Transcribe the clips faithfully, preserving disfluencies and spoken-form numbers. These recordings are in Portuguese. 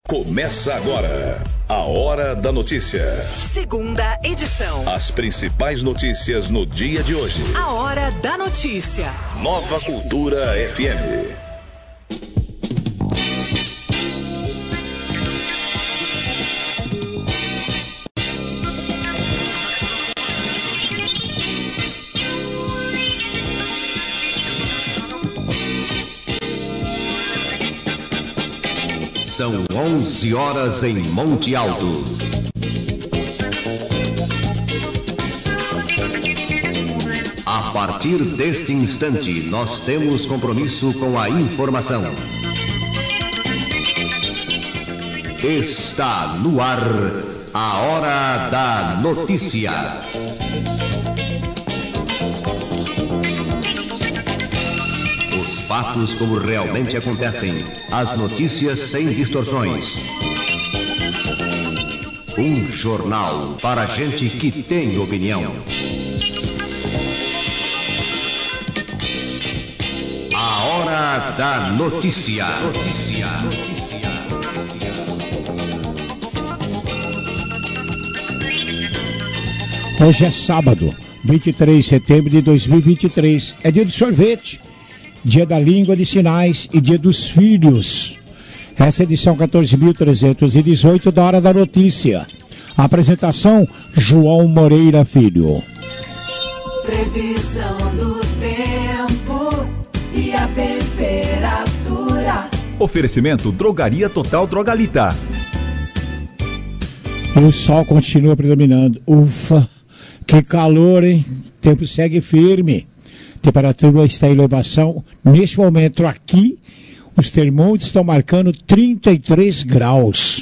Começa agora a Hora da Notícia. Segunda edição. As principais notícias no dia de hoje. A Hora da Notícia. Nova Cultura F M. São onze horas em Monte Alto. A partir deste instante, nós temos compromisso com a informação. Está no ar a Hora da Notícia. Fatos como realmente acontecem. As notícias sem distorções. Um jornal para gente que tem opinião. A Hora da Notícia. Notícia. Hoje é sábado, vinte e três de setembro de dois mil e vinte e três. É dia do sorvete. Dia da Língua de Sinais e Dia dos Filhos. Essa é a edição quatorze mil trezentos e dezoito da Hora da Notícia. A apresentação, João Moreira Filho. Previsão do tempo e a temperatura. Oferecimento Drogaria Total Drogalita. E o sol continua predominando. Ufa, que calor, hein? O tempo segue firme. Temperatura está em elevação. Neste momento aqui, os termômetros estão marcando trinta e três graus.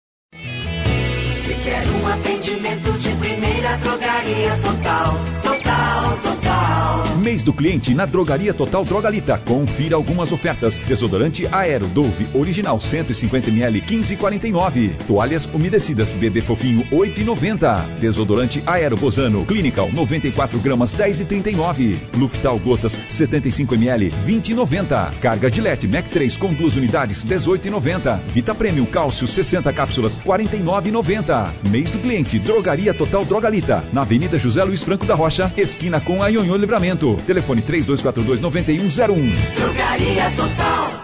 Se quer um atendimento de primeira, Drogaria Total, Total, Total. Mês do cliente na Drogaria Total Drogalita. Confira algumas ofertas. Desodorante Aero Dove Original cento e cinquenta mililitros, quinze e quarenta e nove. Toalhas umedecidas Bebê Fofinho, oito e noventa. Desodorante Aero Bozano Clinical noventa e quatro gramas, dez e trinta e nove. Luftal Gotas setenta e cinco mililitros, vinte e noventa. Carga Gillette Mac três com duas unidades, dezoito e noventa. Vita Premium Cálcio sessenta cápsulas, quarenta e nove e noventa. Mês do cliente Drogaria Total Drogalita. Na Avenida José Luiz Franco da Rocha, esquina com a Ionhô Livramento. Telefone três dois quatro dois, nove um zero um. Drogaria Total.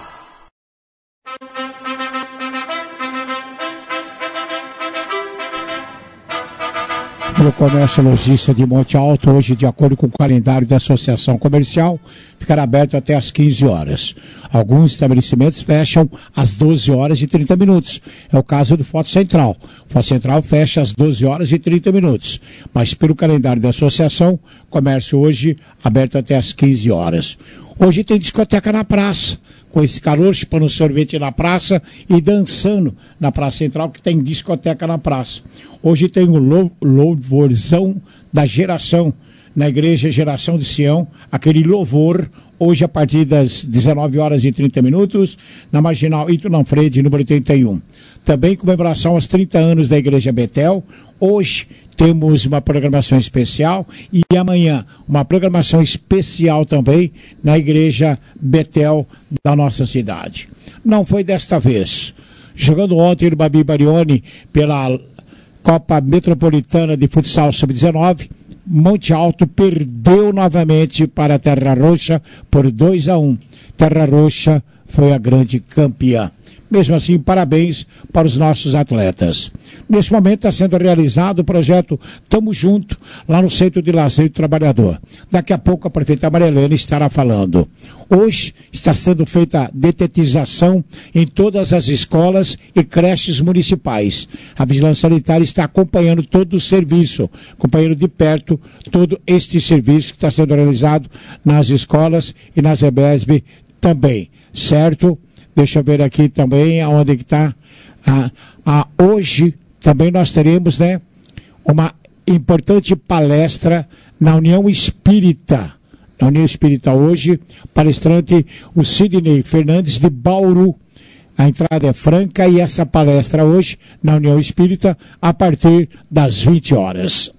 O comércio lojista de Monte Alto, hoje, de acordo com o calendário da Associação Comercial, ficará aberto até às quinze horas. Alguns estabelecimentos fecham às doze horas e trinta minutos. É o caso do Foto Central. O Foto Central fecha às doze horas e trinta minutos. Mas pelo calendário da Associação, comércio hoje aberto até às quinze horas. Hoje tem discoteca na praça. Com esse calor, chupando um sorvete na praça e dançando na Praça Central, que tem discoteca na praça. Hoje tem o lou- louvorzão da geração, na Igreja Geração de Sião, aquele louvor, hoje a partir das dezenove horas e trinta minutos, na Marginal Ito Manfredi, número trinta e um. Também comemoração aos trinta anos da Igreja Betel. Hoje temos uma programação especial e amanhã uma programação especial também na Igreja Betel da nossa cidade. Não foi desta vez. Jogando ontem no Babi Barioni pela Copa Metropolitana de Futsal sub dezenove, Monte Alto perdeu novamente para a Terra Roxa por dois a um. Terra Roxa foi a grande campeã. Mesmo assim, parabéns para os nossos atletas. Neste momento está sendo realizado o projeto Tamo Junto, lá no Centro de Lazer do Trabalhador. Daqui a pouco a prefeita Maria Helena estará falando. Hoje está sendo feita a detetização em todas as escolas e creches municipais. A Vigilância Sanitária está acompanhando todo o serviço, acompanhando de perto todo este serviço que está sendo realizado nas escolas e nas E B E S B também, certo? Deixa eu ver aqui também aonde que está. Ah, ah, hoje também nós teremos, né, uma importante palestra na União Espírita. Na União Espírita hoje, palestrante o Sidney Fernandes de Bauru. A entrada é franca e essa palestra hoje na União Espírita a partir das vinte horas.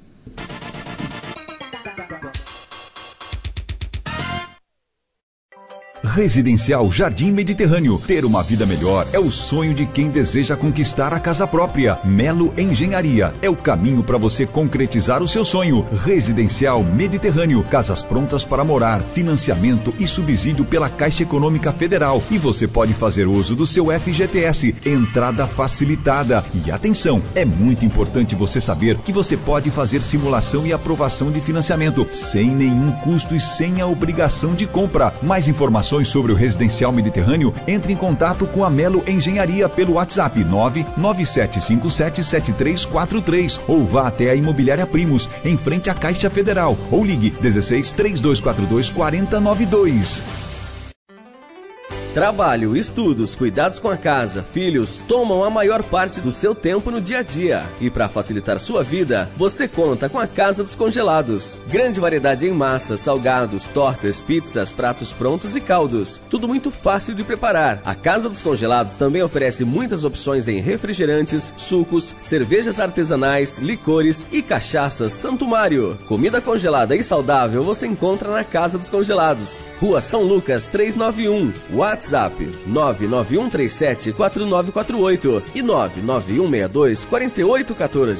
Residencial Jardim Mediterrâneo. Ter uma vida melhor é o sonho de quem deseja conquistar a casa própria. Melo Engenharia é o caminho para você concretizar o seu sonho. Residencial Mediterrâneo. Casas prontas para morar, financiamento e subsídio pela Caixa Econômica Federal. E você pode fazer uso do seu F G T S. Entrada facilitada. E atenção, é muito importante você saber que você pode fazer simulação e aprovação de financiamento sem nenhum custo e sem a obrigação de compra. Mais informações sobre o Residencial Mediterrâneo, entre em contato com a Melo Engenharia pelo WhatsApp nove nove sete cinco sete sete três quatro três ou vá até a Imobiliária Primos, em frente à Caixa Federal, ou ligue dezesseis, três dois quatro dois, quatro zero nove dois. Trabalho, estudos, cuidados com a casa, filhos, tomam a maior parte do seu tempo no dia a dia. E para facilitar sua vida, você conta com a Casa dos Congelados. Grande variedade em massas, salgados, tortas, pizzas, pratos prontos e caldos. Tudo muito fácil de preparar. A Casa dos Congelados também oferece muitas opções em refrigerantes, sucos, cervejas artesanais, licores e cachaças Santo Mário. Comida congelada e saudável você encontra na Casa dos Congelados. Rua São Lucas trezentos e noventa e um. WhatsApp nove nove um três sete quatro nove quatro oito e nove nove um seis dois quatro oito um quatro.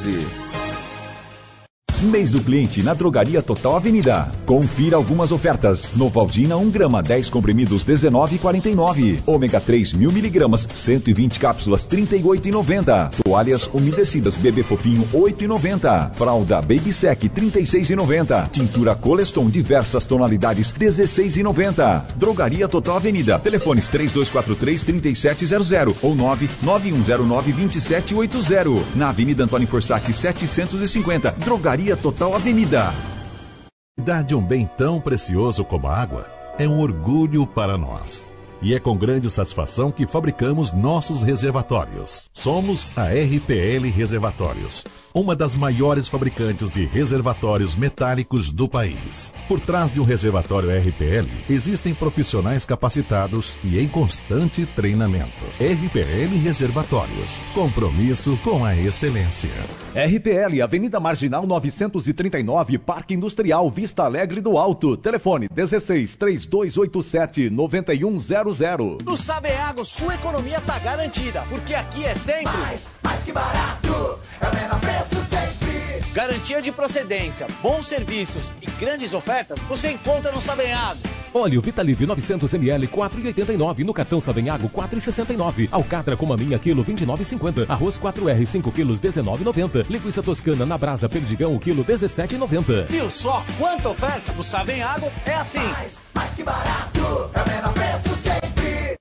Mês do cliente na Drogaria Total Avenida. Confira algumas ofertas. Novaldina um grama, dez comprimidos, dezenove reais e quarenta e nove centavos. Ômega três mil miligramas, cento e vinte cápsulas, trinta e oito reais e noventa centavos. Toalhas umedecidas Bebê Fofinho, oito reais e noventa centavos. Fralda Baby Sec, trinta e seis reais e noventa centavos. Tintura Coleston, diversas tonalidades, dezesseis reais e noventa centavos. Drogaria Total Avenida. Telefones três dois quatro três, três sete zero zero ou nove nove um zero nove, dois sete oito zero. Na Avenida Antônio Forsatti, setecentos e cinquenta. Drogaria Total Avenida. Cuidar de um bem tão precioso como a água é um orgulho para nós. E é com grande satisfação que fabricamos nossos reservatórios. Somos a R P L Reservatórios, uma das maiores fabricantes de reservatórios metálicos do país. Por trás de um reservatório R P L, existem profissionais capacitados e em constante treinamento. R P L Reservatórios, compromisso com a excelência. R P L, Avenida Marginal novecentos e trinta e nove, Parque Industrial, Vista Alegre do Alto. Telefone dezesseis, três dois oito sete, nove um zero zero. No Saveago, sua economia tá garantida, porque aqui é sempre mais, mais que barato, é o menor preço sempre. Garantia de procedência, bons serviços e grandes ofertas você encontra no Saveago. Óleo Vitalive novecentos mililitros, quatro reais e oitenta e nove. No cartão Saveago, quatro reais e sessenta e nove. Alcatra com maminha, quilo, vinte e nove reais e cinquenta. Arroz quatro R, cinco quilos, dezenove reais e noventa. Linguiça toscana na brasa Perdigão, o quilo, dezessete reais e noventa. Viu só quanta oferta? No Saveago é assim. Mais, mais que barato, é o menor preço sempre.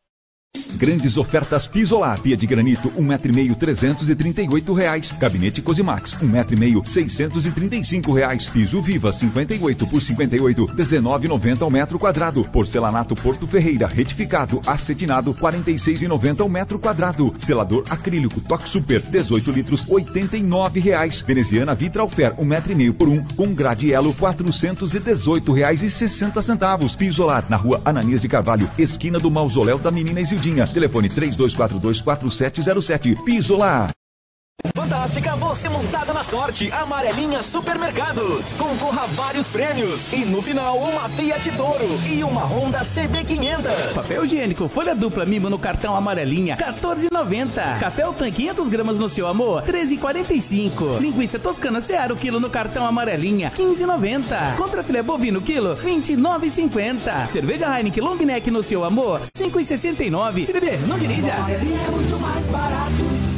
Grandes ofertas Pisolar, pia de granito, um metro e meio, trezentos e trinta e oito reais. Gabinete Cosimax, um metro e meio, seiscentos e trinta e cinco reais. Piso Viva, cinquenta e oito por cinquenta e oito, dezenove reais e noventa ao metro quadrado. Porcelanato Porto Ferreira, retificado, acetinado, quarenta e seis reais e noventa ao metro quadrado. Selador acrílico Toque Super, dezoito litros, oitenta e nove reais. Veneziana Vitralfer, um metro e meio por um, com gradielo, quatrocentos e dezoito reais e sessenta centavos. Pisolar, na rua Ananias de Carvalho, esquina do Mausoléu da Menina Isildinha. Telefone três dois quatro dois, quatro sete zero sete. Pisolar. Fantástica, você montada na sorte. Amarelinha Supermercados. Concorra a vários prêmios. E no final, uma Fiat Toro e uma Honda C B quinhentos. Papel higiênico folha dupla Mimo no cartão Amarelinha, quatorze reais e noventa centavos. Café Altan quinhentas gramas no seu amor, treze reais e quarenta e cinco centavos. Linguiça Toscana Seara o quilo no cartão Amarelinha, quinze reais e noventa centavos. Contra filé bovino quilo, vinte e nove reais e cinquenta centavos. Cerveja Heineken Long Neck no seu amor, cinco reais e sessenta e nove centavos. Se beber, não dirija. Amarelinha é muito mais barato.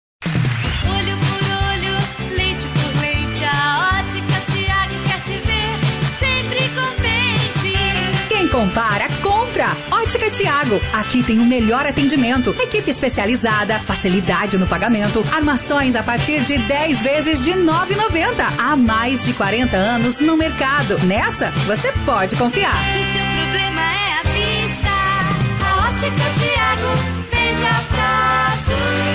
Compara, compra! Ótica Thiago. Aqui tem o melhor atendimento, equipe especializada, facilidade no pagamento, armações a partir de dez vezes de nove reais e noventa centavos. Há mais de quarenta anos no mercado. Nessa, você pode confiar. Se o seu problema é a vista, a Ótica Thiago veja prazo.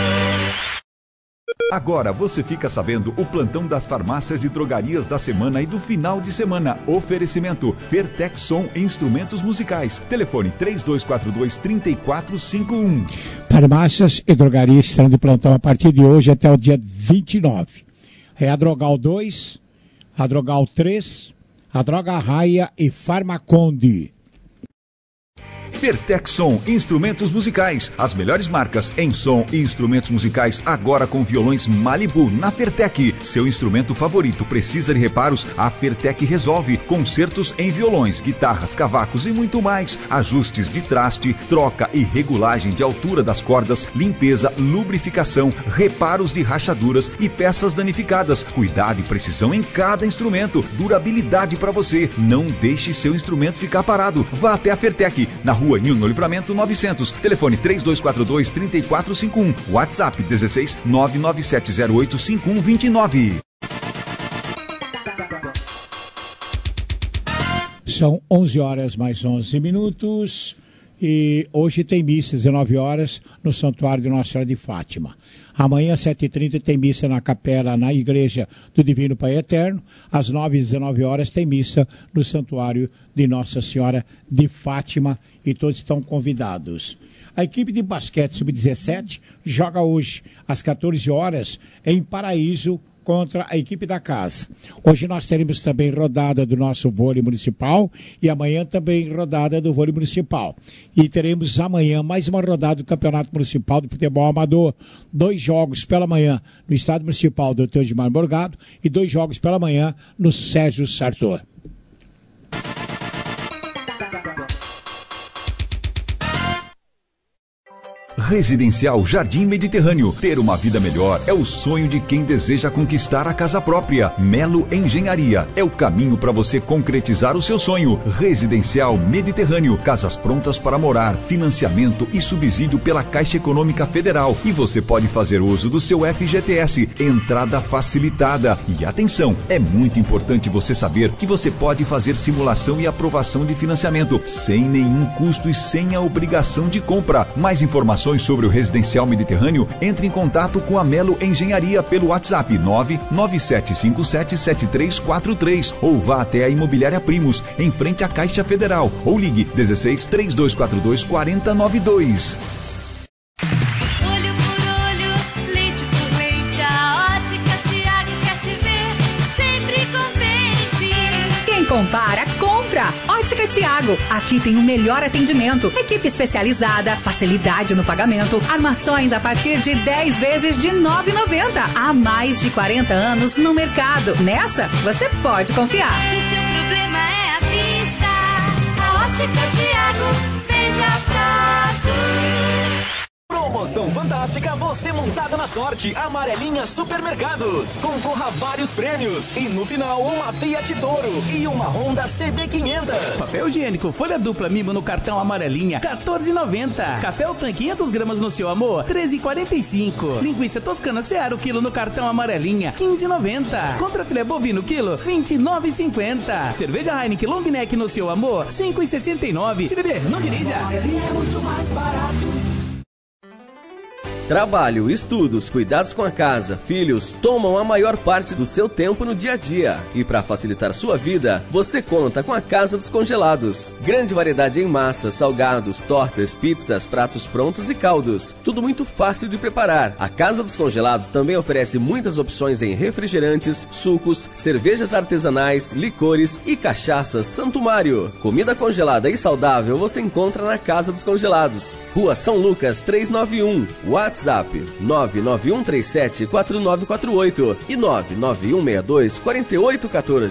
Agora você fica sabendo o plantão das farmácias e drogarias da semana e do final de semana. Oferecimento Fertex Som Instrumentos Musicais. Telefone três dois quatro dois, três quatro cinco um. Farmácias e drogarias estarão de plantão a partir de hoje até o dia vinte e nove. É a Drogal dois, a Drogal três, a Droga Raia e Farmaconde. Fertec Som, instrumentos musicais. As melhores marcas em som e instrumentos musicais agora com violões Malibu na Fertec. Seu instrumento favorito precisa de reparos? A Fertec resolve. Concertos em violões, guitarras, cavacos e muito mais. Ajustes de traste, troca e regulagem de altura das cordas, limpeza, lubrificação, reparos de rachaduras e peças danificadas. Cuidado e precisão em cada instrumento. Durabilidade para você. Não deixe seu instrumento ficar parado. Vá até a Fertec, na rua Ninho Livramento novecentos. Telefone três dois quatro dois, três quatro cinco um. WhatsApp dezesseis, nove nove sete zero oito, cinco um dois nove. São onze horas mais onze minutos e hoje tem missa às dezenove horas no Santuário de Nossa Senhora de Fátima. Amanhã às sete e trinta tem missa na capela, na Igreja do Divino Pai Eterno. Às nove e dezenove horas tem missa no Santuário de Nossa Senhora de Fátima e todos estão convidados. A equipe de basquete sub dezessete joga hoje às quatorze horas em Paraíso contra a equipe da casa. Hoje nós teremos também rodada do nosso vôlei municipal e amanhã também rodada do vôlei municipal. E teremos amanhã mais uma rodada do Campeonato Municipal de Futebol Amador. Dois jogos pela manhã no Estádio Municipal do Teodimar Morgado e dois jogos pela manhã no Sérgio Sartor. Residencial Jardim Mediterrâneo. Ter uma vida melhor é o sonho de quem deseja conquistar a casa própria. Melo Engenharia é o caminho para você concretizar o seu sonho. Residencial Mediterrâneo. Casas prontas para morar, financiamento e subsídio pela Caixa Econômica Federal. E você pode fazer uso do seu F G T S. Entrada facilitada. E atenção, é muito importante você saber que você pode fazer simulação e aprovação de financiamento sem nenhum custo e sem a obrigação de compra. Mais informações sobre o Residencial Mediterrâneo, entre em contato com a Melo Engenharia pelo WhatsApp nove nove sete cinco sete sete três quatro três ou vá até a Imobiliária Primos, em frente à Caixa Federal, ou ligue dezesseis, três dois quatro dois, quatro zero nove dois. Olho por olho, leite por leite, a Ótica Tiago quer te ver sempre contente. Quem compara, compra. Ótica Tiago. Aqui tem o melhor atendimento. Equipe especializada, facilidade no pagamento, armações a partir de dez vezes de nove reais e noventa centavos. Há mais de quarenta anos no mercado. Nessa, você pode confiar. Se seu problema é a vista, a Ótica Tiago veja prazo. Promoção fantástica, você montada na sorte. Amarelinha Supermercados. Concorra a vários prêmios. E no final, uma Fiat Toro e uma Honda C B quinhentos. Papel higiênico folha dupla Mimo no cartão Amarelinha, quatorze reais e noventa centavos. Café Otan quinhentas gramas no seu amor, treze reais e quarenta e cinco centavos. Linguiça Toscana Seara o quilo no cartão Amarelinha, quinze reais e noventa centavos. Contra filé bovino quilo, vinte e nove reais e cinquenta centavos. Cerveja Heineken Long Neck no seu amor, cinco reais e sessenta e nove centavos. Se beber, não dirija. Amarelinha é muito mais barato. Trabalho, estudos, cuidados com a casa, filhos tomam a maior parte do seu tempo no dia a dia. E para facilitar sua vida, você conta com a Casa dos Congelados. Grande variedade em massas, salgados, tortas, pizzas, pratos prontos e caldos. Tudo muito fácil de preparar. A Casa dos Congelados também oferece muitas opções em refrigerantes, sucos, cervejas artesanais, licores e cachaças Santo Mário. Comida congelada e saudável você encontra na Casa dos Congelados. Rua São Lucas trezentos e noventa e um. WhatsApp nove nove um três sete quatro nove quatro oito e nove nove um seis dois quatro oito um quatro.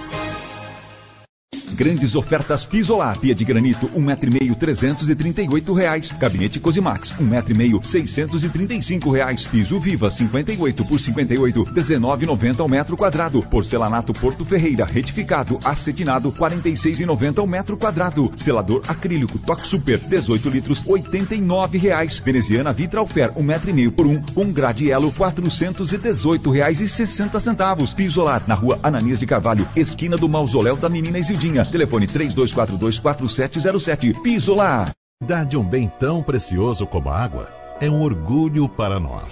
Grandes ofertas Pisolar, pia de granito, um metro e meio, trezentos e trinta e oito reais. Gabinete Cosimax, um metro e meio, seiscentos e trinta e cinco reais. Piso Viva, cinquenta e oito por cinquenta e oito, dezenove e noventa ao metro quadrado. Porcelanato Porto Ferreira, retificado, acetinado, quarenta e seis e noventa ao metro quadrado. Selador acrílico Toque Super, dezoito litros, oitenta e nove reais. Veneziana Vitralfer, um metro e meio por um, com gradielo, quatrocentos e dezoito reais e sessenta centavos. Pisolar, na rua Ananias de Carvalho, esquina do Mausoléu da Menina Isildinha. Telefone três dois quatro dois, quatro sete zero sete. Pisolar. Dar de um bem tão precioso como a água é um orgulho para nós.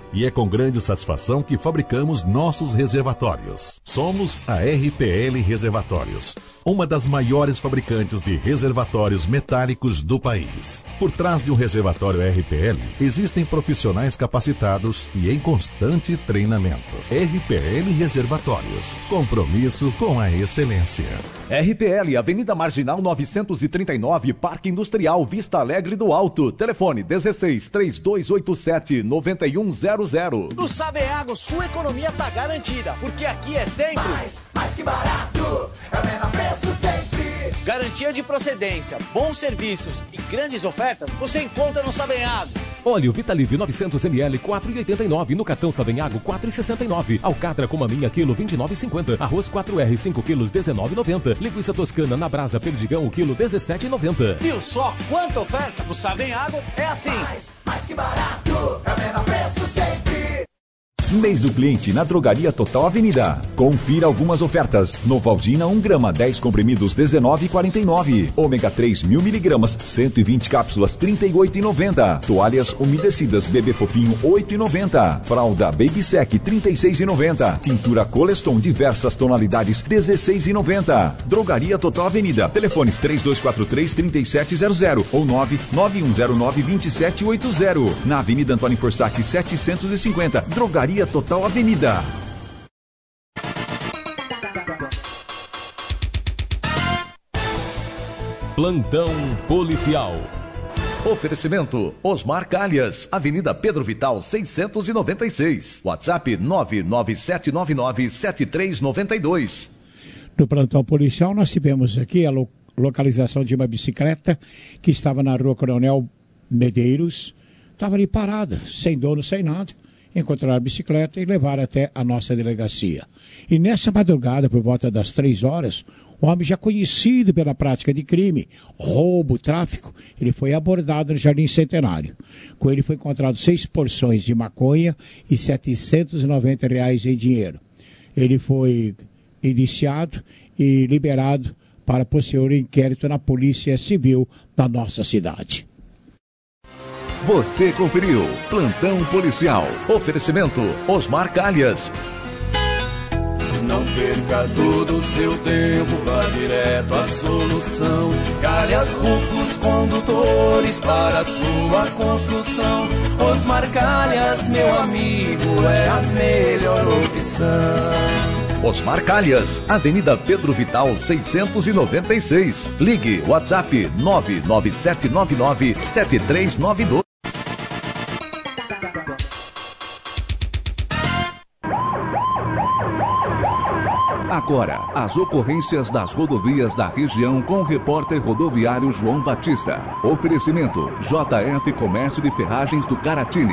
E é com grande satisfação que fabricamos nossos reservatórios. Somos a R P L Reservatórios, uma das maiores fabricantes de reservatórios metálicos do país. Por trás de um reservatório R P L, existem profissionais capacitados e em constante treinamento. R P L Reservatórios, compromisso com a excelência. R P L, Avenida Marginal novecentos e trinta e nove, Parque Industrial, Vista Alegre do Alto. Telefone dezesseis, três dois oito sete, nove um zero zero. No Sabeago, sua economia tá garantida, porque aqui é sempre mais, mais que barato, é o menor preço sempre. Garantia de procedência, bons serviços e grandes ofertas você encontra no Sabeago. Óleo Vitalive novecentos mililitros, quatro reais e oitenta e nove. No cartão Sabeago, quatro reais e sessenta e nove. Alcatra com maminha, quilo, vinte e nove reais e cinquenta. Arroz quatro R, cinco quilos, dezenove reais e noventa. Linguiça toscana na brasa Perdigão, o quilo, dezessete reais e noventa. Viu só quanta oferta? No Sabeago é assim. Mais, mais que barato, é o menor preço sempre. Mês do cliente na Drogaria Total Avenida. Confira algumas ofertas. Novaldina um grama, dez comprimidos, dezenove reais e quarenta e nove. Ômega três mil miligramas, cento e vinte cápsulas, trinta e oito reais e noventa. Toalhas umedecidas Bebê Fofinho, oito reais e noventa. Fralda Baby Sec, trinta e seis reais e noventa. Tintura Coleston, diversas tonalidades, dezesseis reais e noventa. Drogaria Total Avenida. Telefones três dois quatro três, três sete zero zero ou nove nove um zero nove, dois sete oito zero. Na Avenida Antônio Forsatti, setecentos e cinquenta. Drogaria Total Avenida. Plantão policial. Oferecimento Osmar Calhas, Avenida Pedro Vital seiscentos e noventa e seis. WhatsApp nove nove sete nove nove sete três nove dois. No plantão policial nós tivemos aqui a lo- localização de uma bicicleta que estava na rua Coronel Medeiros, estava ali parada, sem dono, sem nada. Encontraram a bicicleta e levaram até a nossa delegacia. E nessa madrugada, por volta das três horas, o homem já conhecido pela prática de crime, roubo, tráfico, ele foi abordado no Jardim Centenário. Com ele foi encontrado seis porções de maconha e setecentos e noventa reais em dinheiro. Ele foi indiciado e liberado para posterior inquérito na Polícia Civil da nossa cidade. Você conferiu Plantão Policial. Oferecimento Osmar Calhas. Não perca todo o seu tempo, vá direto à solução. Calhas Rufos Condutores para a sua construção. Osmar Calhas, meu amigo, é a melhor opção. Osmar Calhas, Avenida Pedro Vital seiscentos e noventa e seis. Ligue WhatsApp nove nove sete nove nove sete três nove dois. Agora, as ocorrências das rodovias da região com o repórter rodoviário João Batista. Oferecimento J F Comércio de Ferragens do Caratini.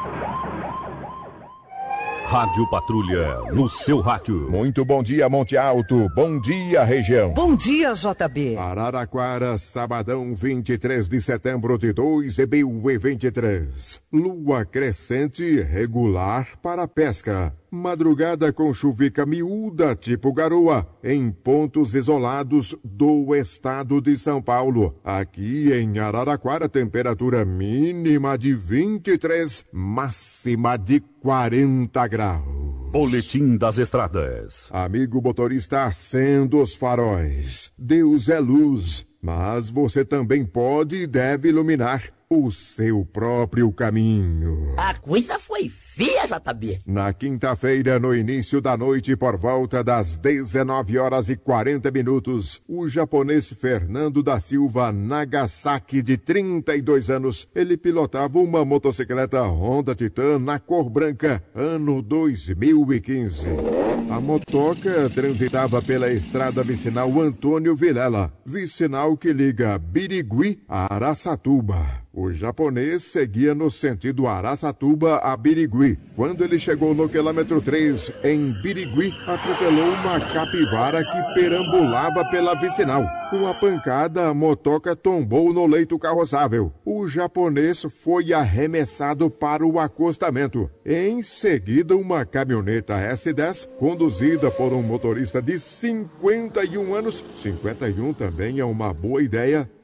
Rádio Patrulha, no seu rádio. Muito bom dia, Monte Alto. Bom dia, região. Bom dia, J B. Araraquara, sabadão, vinte e três de setembro de dois mil e vinte e três. Lua crescente regular para pesca. Madrugada com chuvica miúda, tipo garoa, em pontos isolados do estado de São Paulo. Aqui em Araraquara, temperatura mínima de vinte e três, máxima de quarenta graus. Boletim das Estradas. Amigo motorista, acenda os faróis. Deus é luz, mas você também pode e deve iluminar o seu próprio caminho. A coisa foi feia, J B. Na quinta-feira, no início da noite, por volta das dezenove horas e quarenta minutos, o japonês Fernando da Silva Nagasaki, de trinta e dois anos, ele pilotava uma motocicleta Honda Titan na cor branca, ano dois mil e quinze. A motoca transitava pela estrada vicinal Antônio Vilela, vicinal que liga Birigui a Araçatuba. O japonês seguia no sentido Araçatuba a Birigui. Quando ele chegou no quilômetro três, em Birigui, atropelou uma capivara que perambulava pela vicinal. Com a pancada, a motoca tombou no leito carroçável. O japonês foi arremessado para o acostamento. Em seguida, uma caminhoneta S dez, conduzida por um motorista de cinquenta e um anos, cinquenta e um também é uma boa ideia,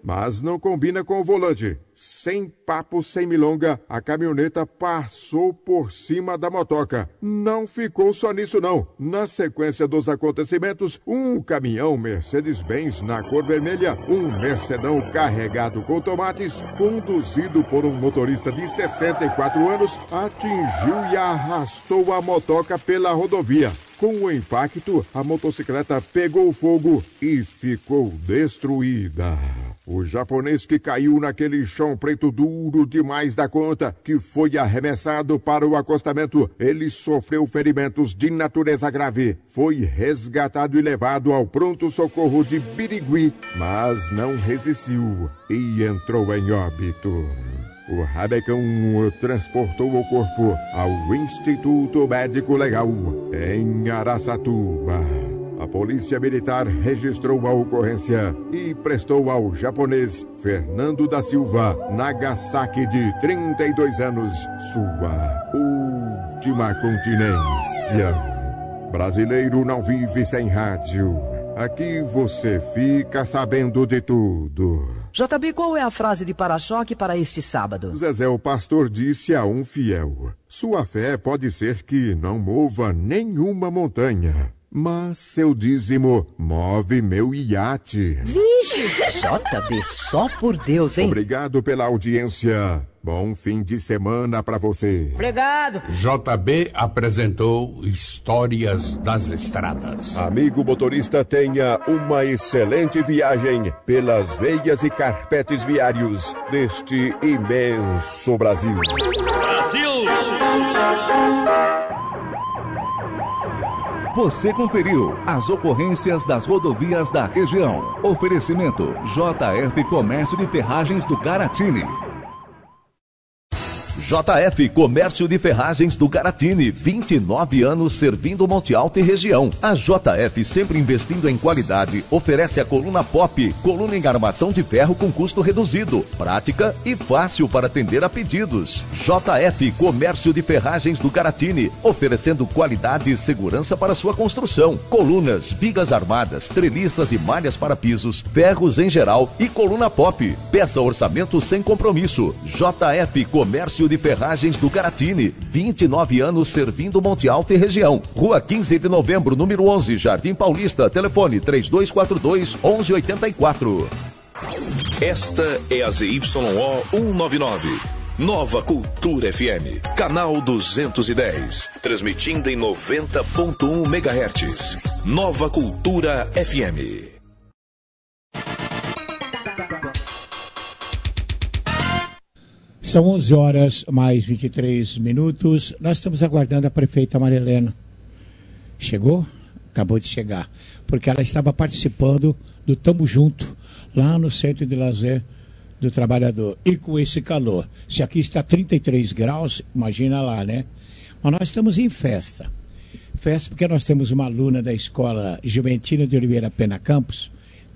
mas não combina com o volante. Sem papo, sem milonga, a caminhoneta passou por cima da motoca. Não ficou só nisso não. Na sequência dos acontecimentos, um caminhão Mercedes-Benz na cor vermelha, um Mercedão carregado com tomates, conduzido por um motorista de sessenta e quatro anos, atingiu e arrastou a motoca pela rodovia. Com o impacto, a motocicleta pegou fogo e ficou destruída. O japonês que caiu naquele chão preto duro demais da conta, que foi arremessado para o acostamento, ele sofreu ferimentos de natureza grave. Foi resgatado e levado ao pronto-socorro de Birigui, mas não resistiu e entrou em óbito. O Rabecão transportou o corpo ao Instituto Médico Legal, em Araçatuba. A polícia militar registrou a ocorrência e prestou ao japonês Fernando da Silva Nagasaki, de trinta e dois anos, sua última continência. Brasileiro não vive sem rádio. Aqui você fica sabendo de tudo. J B, qual é a frase de para-choque para este sábado? Zezé, o pastor disse a um fiel: sua fé pode ser que não mova nenhuma montanha, mas seu dízimo move meu iate. Vixe! J B, só por Deus, hein? Obrigado pela audiência. Bom fim de semana pra você. Obrigado. J B apresentou Histórias das Estradas. Amigo motorista, tenha uma excelente viagem pelas veias e carpetes viários deste imenso Brasil. Brasil! Você conferiu as ocorrências das rodovias da região. Oferecimento J F Comércio de Ferragens do Caratini. J F Comércio de Ferragens do Caratini, vinte e nove anos servindo Monte Alto e região. A J F, sempre investindo em qualidade, oferece a coluna Pop, coluna em armação de ferro com custo reduzido, prática e fácil para atender a pedidos. J F Comércio de Ferragens do Caratini, oferecendo qualidade e segurança para sua construção. Colunas, vigas armadas, treliças e malhas para pisos, ferros em geral e coluna Pop. Peça orçamento sem compromisso. J F Comércio de Ferragens do Caratini, vinte e nove anos servindo Monte Alto e região. Rua quinze de novembro, número onze, Jardim Paulista. Telefone três dois quatro dois, um um oito quatro. Esta é a Z Y O cento e noventa e nove. Nova Cultura F M, canal duzentos e dez, transmitindo em noventa ponto um megahertz. Nova Cultura F M. São onze horas mais vinte e três minutos. Nós estamos aguardando a prefeita Maria Helena. Chegou? Acabou de chegar. Porque ela estava participando do Tamo Junto, lá no Centro de Lazer do Trabalhador. E com esse calor. Se aqui está trinta e três graus, imagina lá, né? Mas nós estamos em festa. Festa porque nós temos uma aluna da Escola Juventina de Oliveira Pena Campos,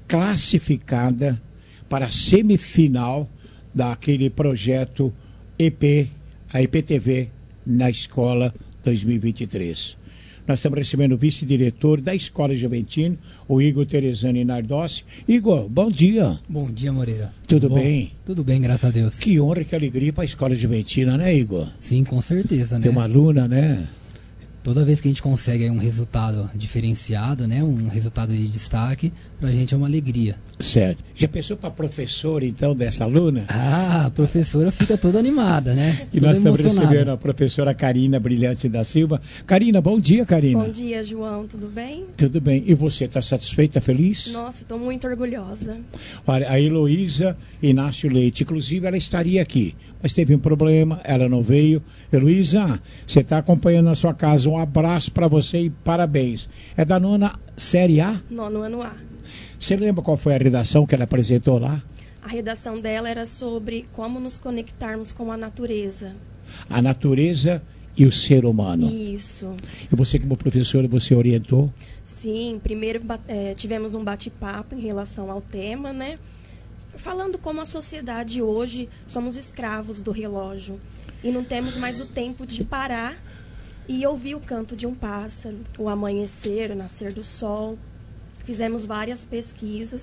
classificada para a semifinal daquele projeto E P, a E P T V na escola dois mil e vinte e três. Nós estamos recebendo o vice-diretor da Escola Juventina, o Igor Terezani Nardossi. Igor, bom dia. Bom dia, Moreira. Tudo Bom, bem? Tudo bem, graças a Deus. Que honra e que alegria para a Escola Juventina, né, Igor? Sim, com certeza, né? Tem uma aluna, né? Toda vez que a gente consegue aí um resultado diferenciado, né, um resultado de destaque, pra gente é uma alegria. Certo. Já pensou para a professora, então, dessa aluna? Ah, a professora fica toda animada, né? E toda nós estamos emocionada. recebendo a professora Karina Brilhante da Silva. Karina, bom dia, Karina. Bom dia, João. Tudo bem? Tudo bem. E você, está satisfeita, feliz? Nossa, estou muito orgulhosa. Olha, a Heloísa Inácio Leite, inclusive, ela estaria aqui, mas teve um problema, ela não veio. Heloísa, você está acompanhando na sua casa. Um abraço para você e parabéns. É da nona série A? Nono ano A. Você lembra qual foi a redação que ela apresentou lá? A redação dela era sobre como nos conectarmos com a natureza. A natureza e o ser humano. Isso. E você, como professora, você orientou? Sim, primeiro é, tivemos um bate-papo em relação ao tema, né? Falando como a sociedade hoje somos escravos do relógio e não temos mais o tempo de parar e ouvir o canto de um pássaro, o amanhecer, o nascer do sol. Fizemos várias pesquisas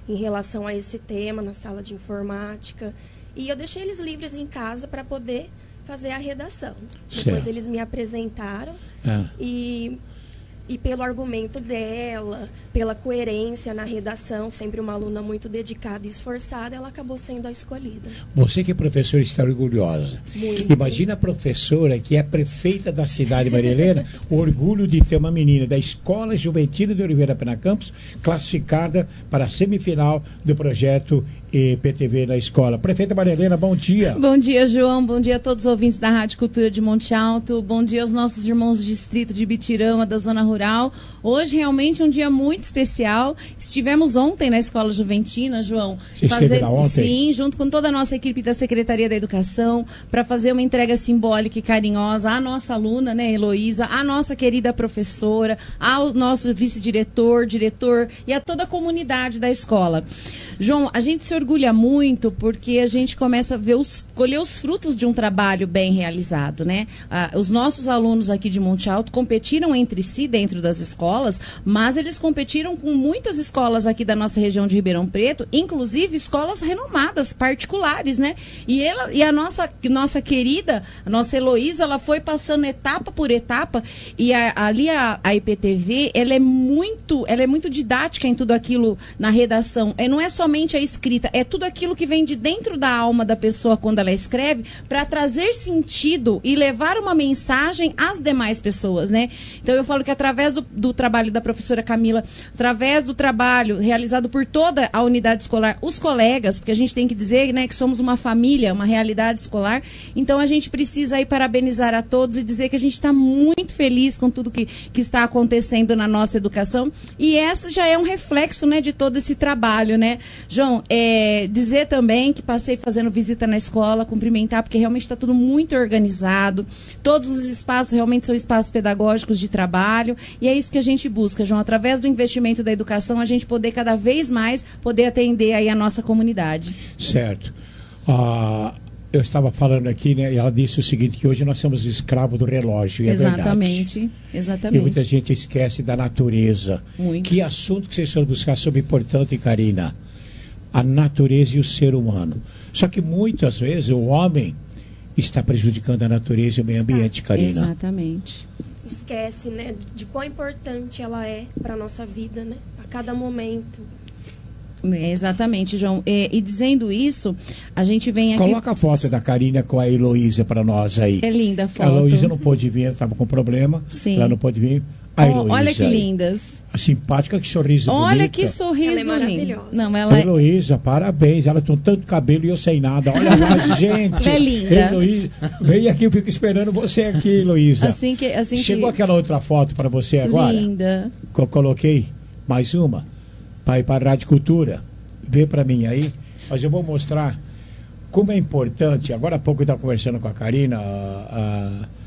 em relação a esse tema na sala de informática. E eu deixei eles livres em casa para poder fazer a redação. Certo. Depois eles me apresentaram É. e, e pelo argumento dela, pela coerência na redação, sempre uma aluna muito dedicada e esforçada, ela acabou sendo a escolhida. Você que é professora está orgulhosa. Muito. Imagina a professora que é prefeita da cidade, Maria Helena, o orgulho de ter uma menina da Escola Juventina de Oliveira Pena Campos classificada para a semifinal do projeto E P T V na escola. Prefeita Maria Helena, bom dia. Bom dia, João. Bom dia a todos os ouvintes da Rádio Cultura de Monte Alto. Bom dia aos nossos irmãos do distrito de Bitirama, da zona rural. Hoje realmente um dia muito especial. Estivemos ontem na Escola Juventina, João. Você esteve lá ontem? Sim, junto com toda a nossa equipe da Secretaria da Educação, para fazer uma entrega simbólica e carinhosa à nossa aluna, né, Heloísa, à nossa querida professora, ao nosso vice-diretor, diretor e a toda a comunidade da escola. João, a gente se orgulha muito porque a gente começa a ver os, colher os frutos de um trabalho bem realizado, né? Ah, os nossos alunos aqui de Monte Alto competiram entre si dentro das escolas, mas eles competiram com muitas escolas aqui da nossa região de Ribeirão Preto, inclusive escolas renomadas, particulares, né? E, ela, e a nossa, nossa querida, a nossa Heloísa, ela foi passando etapa por etapa e a, ali a, a I P T V, ela é muito, ela é muito didática em tudo aquilo na redação. É, não é só somente a escrita, é tudo aquilo que vem de dentro da alma da pessoa quando ela escreve, para trazer sentido e levar uma mensagem às demais pessoas, né? Então eu falo que através do, do trabalho da professora Camila, através do trabalho realizado por toda a unidade escolar, os colegas, porque a gente tem que dizer, né, que somos uma família, uma realidade escolar, então a gente precisa aí parabenizar a todos e dizer que a gente está muito feliz com tudo que, que está acontecendo na nossa educação, e essa já é um reflexo, né, de todo esse trabalho, né? João, é, dizer também que passei fazendo visita na escola, cumprimentar, porque realmente está tudo muito organizado, todos os espaços realmente são espaços pedagógicos de trabalho, e é isso que a gente busca, João, através do investimento da educação, a gente poder cada vez mais poder atender aí a nossa comunidade. Certo. Ah, eu estava falando aqui, né, e ela disse o seguinte, que hoje nós somos escravos do relógio, e é exatamente, verdade. Exatamente. E muita gente esquece da natureza. Muito. Que assunto que vocês foram buscar sobre importante, Karina? A natureza e o ser humano. Só que muitas vezes o homem está prejudicando a natureza e o meio ambiente, Karina. Exatamente. Esquece, né, de quão importante ela é para a nossa vida, né, a cada momento. É, exatamente, João. E, e dizendo isso, a gente vem aqui... Coloca a foto da Karina com a Heloísa para nós aí. É linda a foto. A Heloísa não pôde vir, ela estava com problema. Sim. Ela não pôde vir. A Oh, olha que aí. lindas. A simpática, que sorriso Olha bonita. que sorriso Ela é lindo. maravilhosa. Não, ela é... Heloísa, parabéns. Ela tem tanto cabelo e eu sem nada. Olha lá, gente. Ela é linda. Heloísa, vem aqui, eu fico esperando você aqui, Heloísa. Assim que, assim Chegou que... aquela outra foto para você agora? Linda. Que eu coloquei mais uma para ir para a Rádio Cultura. Vê para mim aí. Mas eu vou mostrar como é importante. Agora há pouco eu estava conversando com a Karina a, a,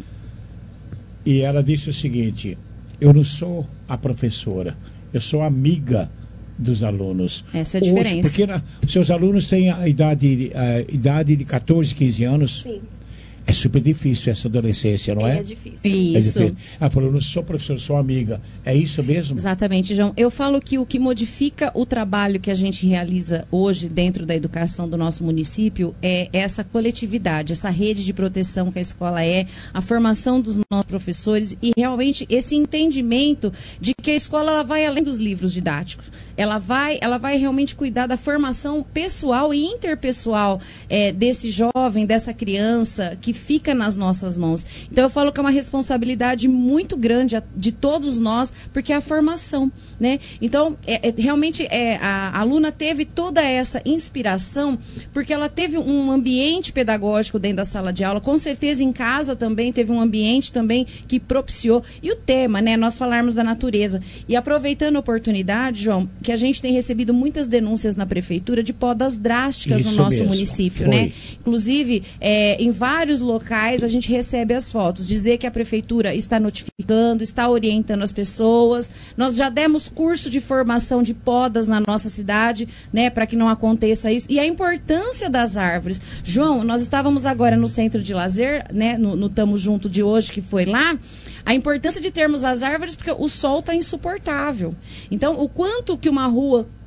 e ela disse o seguinte: eu não sou a professora, eu sou amiga dos alunos. Essa é a diferença. Hoje, porque na, seus alunos têm a idade, a idade de catorze, quinze anos. Sim. É super difícil essa adolescência, não é? É difícil. Isso. É difícil. Ela falou, não sou professor, sou amiga. É isso mesmo? Exatamente, João. Eu falo que o que modifica o trabalho que a gente realiza hoje dentro da educação do nosso município é essa coletividade, essa rede de proteção que a escola é, a formação dos nossos professores e realmente esse entendimento de que a escola ela vai além dos livros didáticos. Ela vai, ela vai realmente cuidar da formação pessoal e interpessoal é, desse jovem, dessa criança que fica nas nossas mãos. Então eu falo que é uma responsabilidade muito grande de todos nós, porque é a formação, né? Então, é, é, realmente é, a, a aluna teve toda essa inspiração, porque ela teve um ambiente pedagógico dentro da sala de aula, com certeza em casa também teve um ambiente também que propiciou. E o tema, né? Nós falarmos da natureza. E aproveitando a oportunidade, João, que a gente tem recebido muitas denúncias na prefeitura de podas drásticas Isso no nosso mesmo. município, Foi. né? Inclusive, é, em vários locais a gente recebe as fotos, dizer que a prefeitura está notificando, está orientando as pessoas. Nós já demos curso de formação de podas na nossa cidade, né, para que não aconteça isso. E a importância das árvores. João, nós estávamos agora no centro de lazer, né, no, no Tamo Junto de hoje, que foi lá. A importância de termos as árvores, porque o sol está insuportável. Então, o quanto que uma rua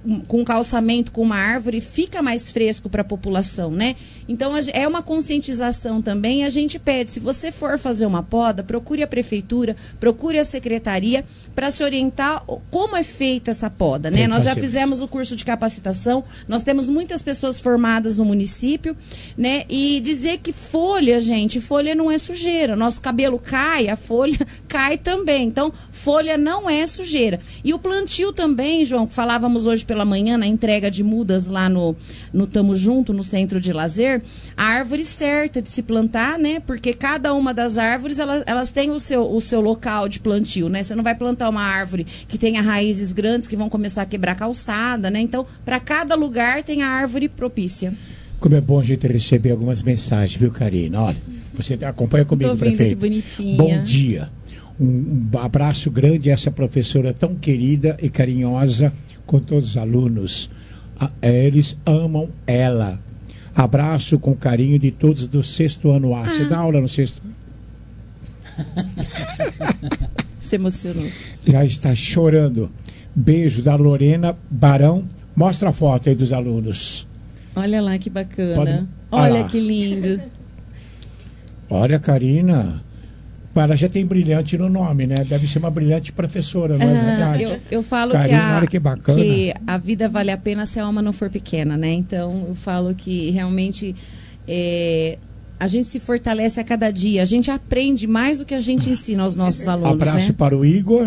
com calçamento, com uma árvore, fica mais fresco para a população, né? Então, é uma conscientização também. A gente pede, se você for fazer uma poda, procure a prefeitura, procure a secretaria para se orientar como é feita essa poda, né? Nós já fizemos o curso de capacitação, nós temos muitas pessoas formadas no município, né? E dizer que folha, gente, folha não é sujeira. Nosso cabelo cai, a folha cai também. Então, folha não é sujeira. E o plantio também, João, que falávamos hoje pela manhã na entrega de mudas lá no, no Tamo Junto, no Centro de Lazer, a árvore certa de se plantar, né? Porque cada uma das árvores, elas, elas têm o seu, o seu local de plantio, né? Você não vai plantar uma árvore que tenha raízes grandes que vão começar a quebrar calçada, né? Então, para cada lugar tem a árvore propícia. Como é bom a gente receber algumas mensagens, viu, Karina? Olha, você acompanha comigo, Tô vendo, prefeito. que bonitinha. Bom dia. Um, um abraço grande a essa professora tão querida e carinhosa com todos os alunos. A, eles amam ela. Abraço com carinho de todos do sexto ano A. Você Ah. dá aula no sexto? Se emocionou. Já está chorando. Beijo da Lorena Barão. Mostra a foto aí dos alunos. Olha lá que bacana. Pode- Olha lá. que lindo. Olha, Karina. Ela já tem brilhante no nome, né? Deve ser uma brilhante professora, não é Ah, verdade? eu, eu falo Karina, que, a, olha que bacana. que a vida vale a pena se a alma não for pequena, né? Então, eu falo que realmente é, a gente se fortalece a cada dia. A gente aprende mais do que a gente ensina aos nossos alunos, Abraço né? para o Igor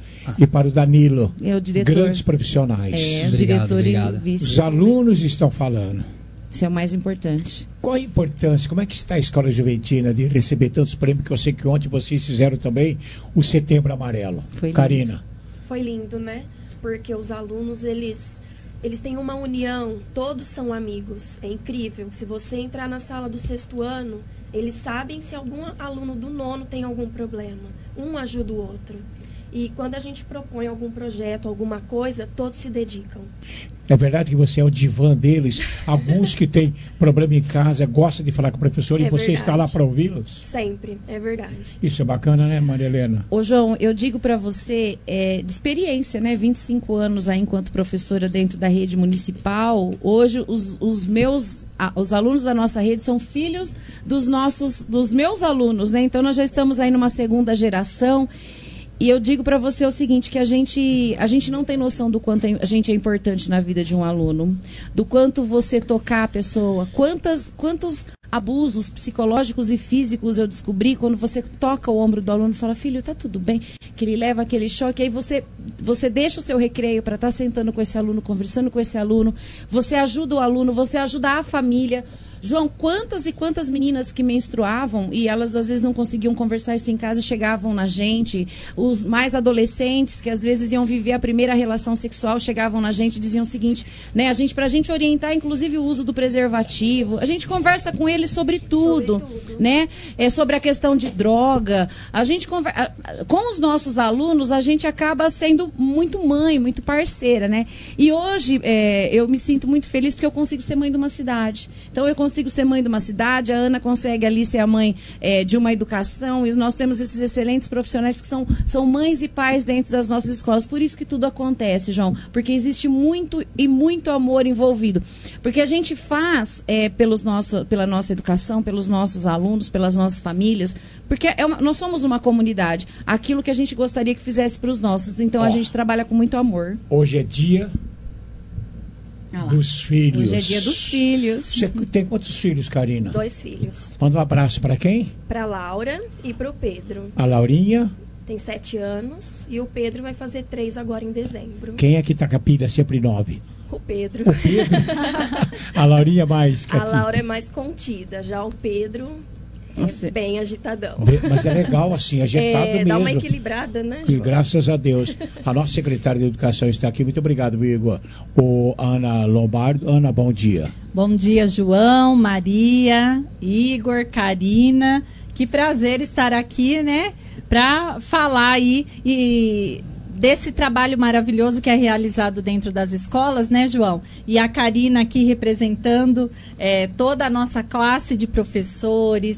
e para o Danilo. É o diretor. Grandes profissionais. É, o diretor e vice. Os alunos estão falando. Isso é o mais importante. Qual a importância, como é que está a Escola Juventina de receber tantos prêmios, que eu sei que ontem vocês fizeram também o Setembro Amarelo? Foi lindo. Karina. Foi lindo, né? Porque os alunos, eles, eles têm uma união, todos são amigos. É incrível. Se você entrar na sala do sexto ano, eles sabem se algum aluno do nono tem algum problema. Um ajuda o outro. E quando a gente propõe algum projeto, alguma coisa, todos se dedicam. É verdade que você é o divã deles? Alguns que têm problema em casa gostam de falar com o professor É e você verdade. está lá para ouvi-los? Sempre, é verdade. Isso é bacana, né, Maria Helena? Ô, João, eu digo para você, é, de experiência, né? vinte e cinco anos aí enquanto professora dentro da rede municipal. Hoje, os, os meus, a, os alunos da nossa rede são filhos dos nossos, dos meus alunos, né? Então, nós já estamos aí numa segunda geração. E eu digo para você o seguinte, que a gente, a gente não tem noção do quanto a gente é importante na vida de um aluno, do quanto você tocar a pessoa, quantas, quantos abusos psicológicos e físicos eu descobri quando você toca o ombro do aluno e fala, filho, tá tudo bem, que ele leva aquele choque, aí você, você deixa o seu recreio para estar sentando com esse aluno, conversando com esse aluno, você ajuda o aluno, você ajuda a família. João, quantas e quantas meninas que menstruavam e elas às vezes não conseguiam conversar isso em casa e chegavam na gente, os mais adolescentes que às vezes iam viver a primeira relação sexual chegavam na gente e diziam o seguinte, né, a gente, pra gente orientar inclusive o uso do preservativo, a gente conversa com eles sobre tudo, sobre tudo. né, é, sobre a questão de droga, a gente conversa, com os nossos alunos a gente acaba sendo muito mãe, muito parceira, né, e hoje é, eu me sinto muito feliz porque eu consigo ser mãe de uma cidade, então eu consigo consigo ser mãe de uma cidade, a Ana consegue ali ser a mãe é, de uma educação, e nós temos esses excelentes profissionais que são, são mães e pais dentro das nossas escolas. Por isso que tudo acontece, João, porque existe muito e muito amor envolvido. Porque a gente faz é, pelos nosso, pela nossa educação, pelos nossos alunos, pelas nossas famílias, porque é uma, nós somos uma comunidade, aquilo que a gente gostaria que fizesse para os nossos. Então Ó, a gente trabalha com muito amor. Hoje é dia Ah lá. dos filhos. Hoje é dia dos filhos. Você tem quantos filhos, Karina? Dois filhos. Manda um abraço para quem? Para Laura e para o Pedro. A Laurinha. Tem sete anos e o Pedro vai fazer três agora em dezembro. Quem é que tá com a pilha sempre nove? O Pedro. O Pedro? A Laurinha mais. A Laura é mais contida, já o Pedro é bem agitadão. Mas é legal assim, ajeitado é, mesmo. Dá uma equilibrada, né, E João? graças a Deus. A nossa secretária de Educação está aqui. Muito obrigado, Igor. O Ana Lombardo. Ana, bom dia. Bom dia, João, Maria, Igor, Karina. Que prazer estar aqui, né? Para falar aí e desse trabalho maravilhoso que é realizado dentro das escolas, né, João? E a Karina aqui representando é, toda a nossa classe de professores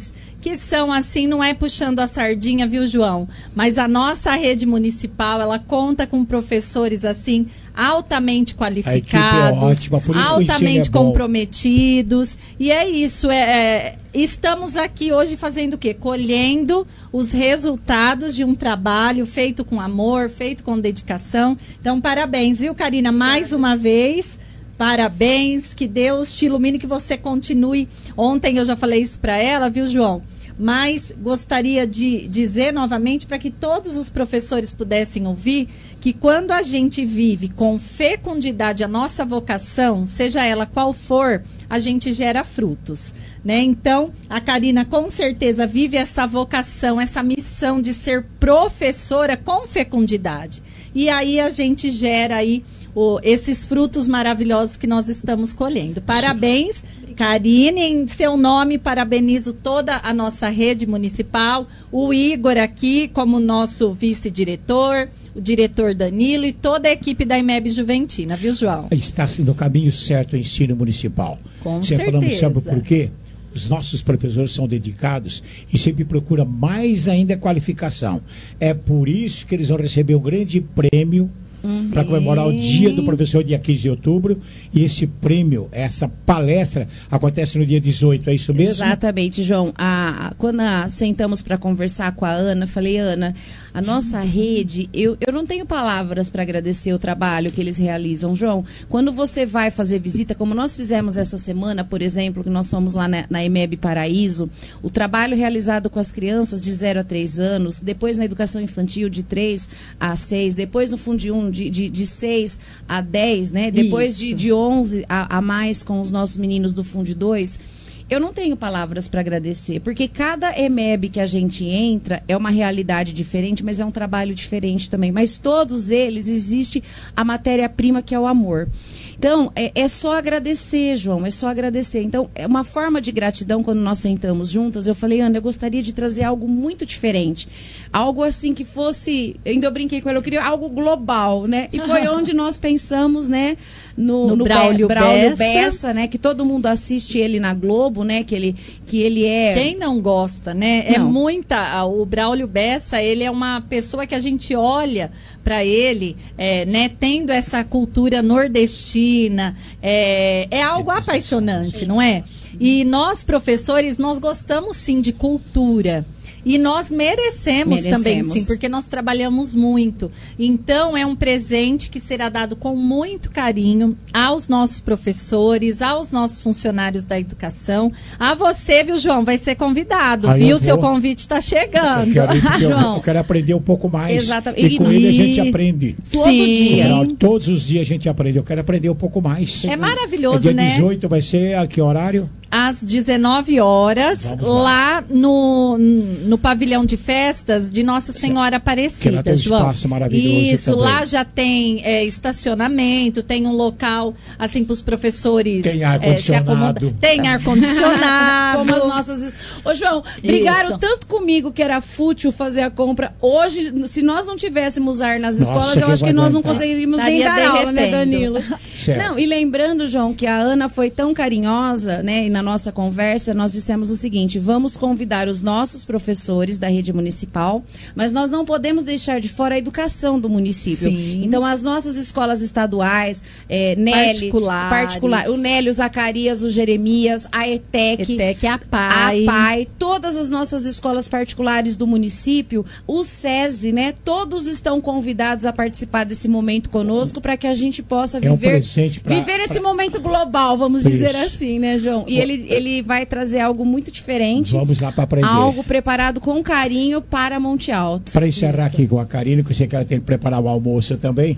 que são assim, não é puxando a sardinha, viu, João? Mas a nossa rede municipal, ela conta com professores assim altamente qualificados, é ótima, por isso altamente é bom. comprometidos. E é isso, é, é, estamos aqui hoje fazendo o quê? Colhendo os resultados de um trabalho feito com amor, feito com dedicação. Então, parabéns, viu, Karina? Mais uma vez, parabéns, que Deus te ilumine, que você continue. Ontem eu já falei isso para ela, viu, João? Mas gostaria de dizer novamente para que todos os professores pudessem ouvir que quando a gente vive com fecundidade a nossa vocação, seja ela qual for, a gente gera frutos, né? Então, a Karina com certeza vive essa vocação, essa missão de ser professora com fecundidade. E aí a gente gera aí o, esses frutos maravilhosos que nós estamos colhendo. Parabéns, Karine, em seu nome parabenizo toda a nossa rede municipal, o Igor aqui como nosso vice-diretor, o diretor Danilo e toda a equipe da I M E B Juventina, viu, João? Está no caminho certo o ensino municipal. Com Você certeza. Falamos, sabe por quê? Os nossos professores são dedicados e sempre procuram mais ainda qualificação. É por isso que eles vão receber um grande prêmio Uhum. para comemorar o dia do professor, dia quinze de outubro, e esse prêmio, essa palestra acontece no dia dezoito, é isso mesmo? Exatamente, João. A, quando a, sentamos para conversar com a Ana, falei, Ana, a nossa rede, eu, eu não tenho palavras para agradecer o trabalho que eles realizam, João. Quando você vai fazer visita, como nós fizemos essa semana, por exemplo, que nós somos lá na, na I M E B Paraíso, o trabalho realizado com as crianças de zero a três anos, depois na educação infantil de três a seis, depois no Fundo um de, de, de seis a dez, né? Depois de, de onze a, a mais com os nossos meninos do Fundo dois. Eu não tenho palavras para agradecer, porque cada E M E B que a gente entra é uma realidade diferente, mas é um trabalho diferente também. Mas todos eles, existe a matéria-prima que é o amor. Então, é, é só agradecer, João, é só agradecer. Então, é uma forma de gratidão, quando nós sentamos juntas, eu falei, Ana, eu gostaria de trazer algo muito diferente. Algo assim que fosse, ainda eu brinquei com ela, eu queria algo global, né? E foi onde nós pensamos, né? No, no, no Braulio, Braulio Bessa. Bessa, né? Que todo mundo assiste ele na Globo, né? Que ele, que ele é... Quem não gosta, né? É Não. muita... O Braulio Bessa, ele é uma pessoa que a gente olha para ele, é, né? Tendo essa cultura nordestina, é, é algo apaixonante, não é? E nós, professores, nós gostamos sim de cultura. E nós merecemos, Merecemos. também, sim, porque nós trabalhamos muito. Então, é um presente que será dado com muito carinho aos nossos professores, aos nossos funcionários da educação. A você, viu, João? Vai ser convidado, Aí viu? eu vou. Seu convite está chegando. Eu quero, ir porque eu- João. eu quero aprender um pouco mais. Exatamente. E com E- ele a gente aprende. Todo dia. Geral, todos os dias a gente aprende. Eu quero aprender um pouco mais. É maravilhoso, É dia né? dezoito vai ser a que horário? Às dezenove horas, Vamos lá. lá no, no pavilhão de festas de Nossa Senhora Que lá Aparecida, tem um João. espaço maravilhoso Isso, também. lá já tem é, estacionamento, tem um local assim para os professores Tem é, se ar-condicionado. acomodar. Tem ar-condicionado. Como as nossas... Ô, João, brigaram Isso. tanto comigo que era fútil fazer a compra. Hoje, se nós não tivéssemos ar nas Nossa, escolas, que eu acho que vai nós não aguentar. conseguiríamos nem Estaria dar aula, né, derretendo. Danilo? Certo. Não, e lembrando, João, que a Ana foi tão carinhosa, né, e na nossa conversa nós dissemos o seguinte, vamos convidar os nossos professores da rede municipal, mas nós não podemos deixar de fora a educação do município. Sim. Então, as nossas escolas estaduais, é, Nelly, Particulares. particular, o Nélio, o Zacarias, o Jeremias, a ETEC, ETEC, a PAI. a PAI, todas as nossas escolas particulares do município, o SESI, né? Todos estão convidados a participar desse momento conosco para que a gente possa É um viver, presente pra- viver esse pra- momento global, vamos Isso. dizer assim, né, João? E ele, ele vai trazer algo muito diferente, Vamos lá para aprender. algo preparado com carinho para Monte Alto. Para encerrar aqui com a Karina, que eu sei que ela tem que preparar o almoço também.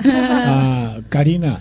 A Karina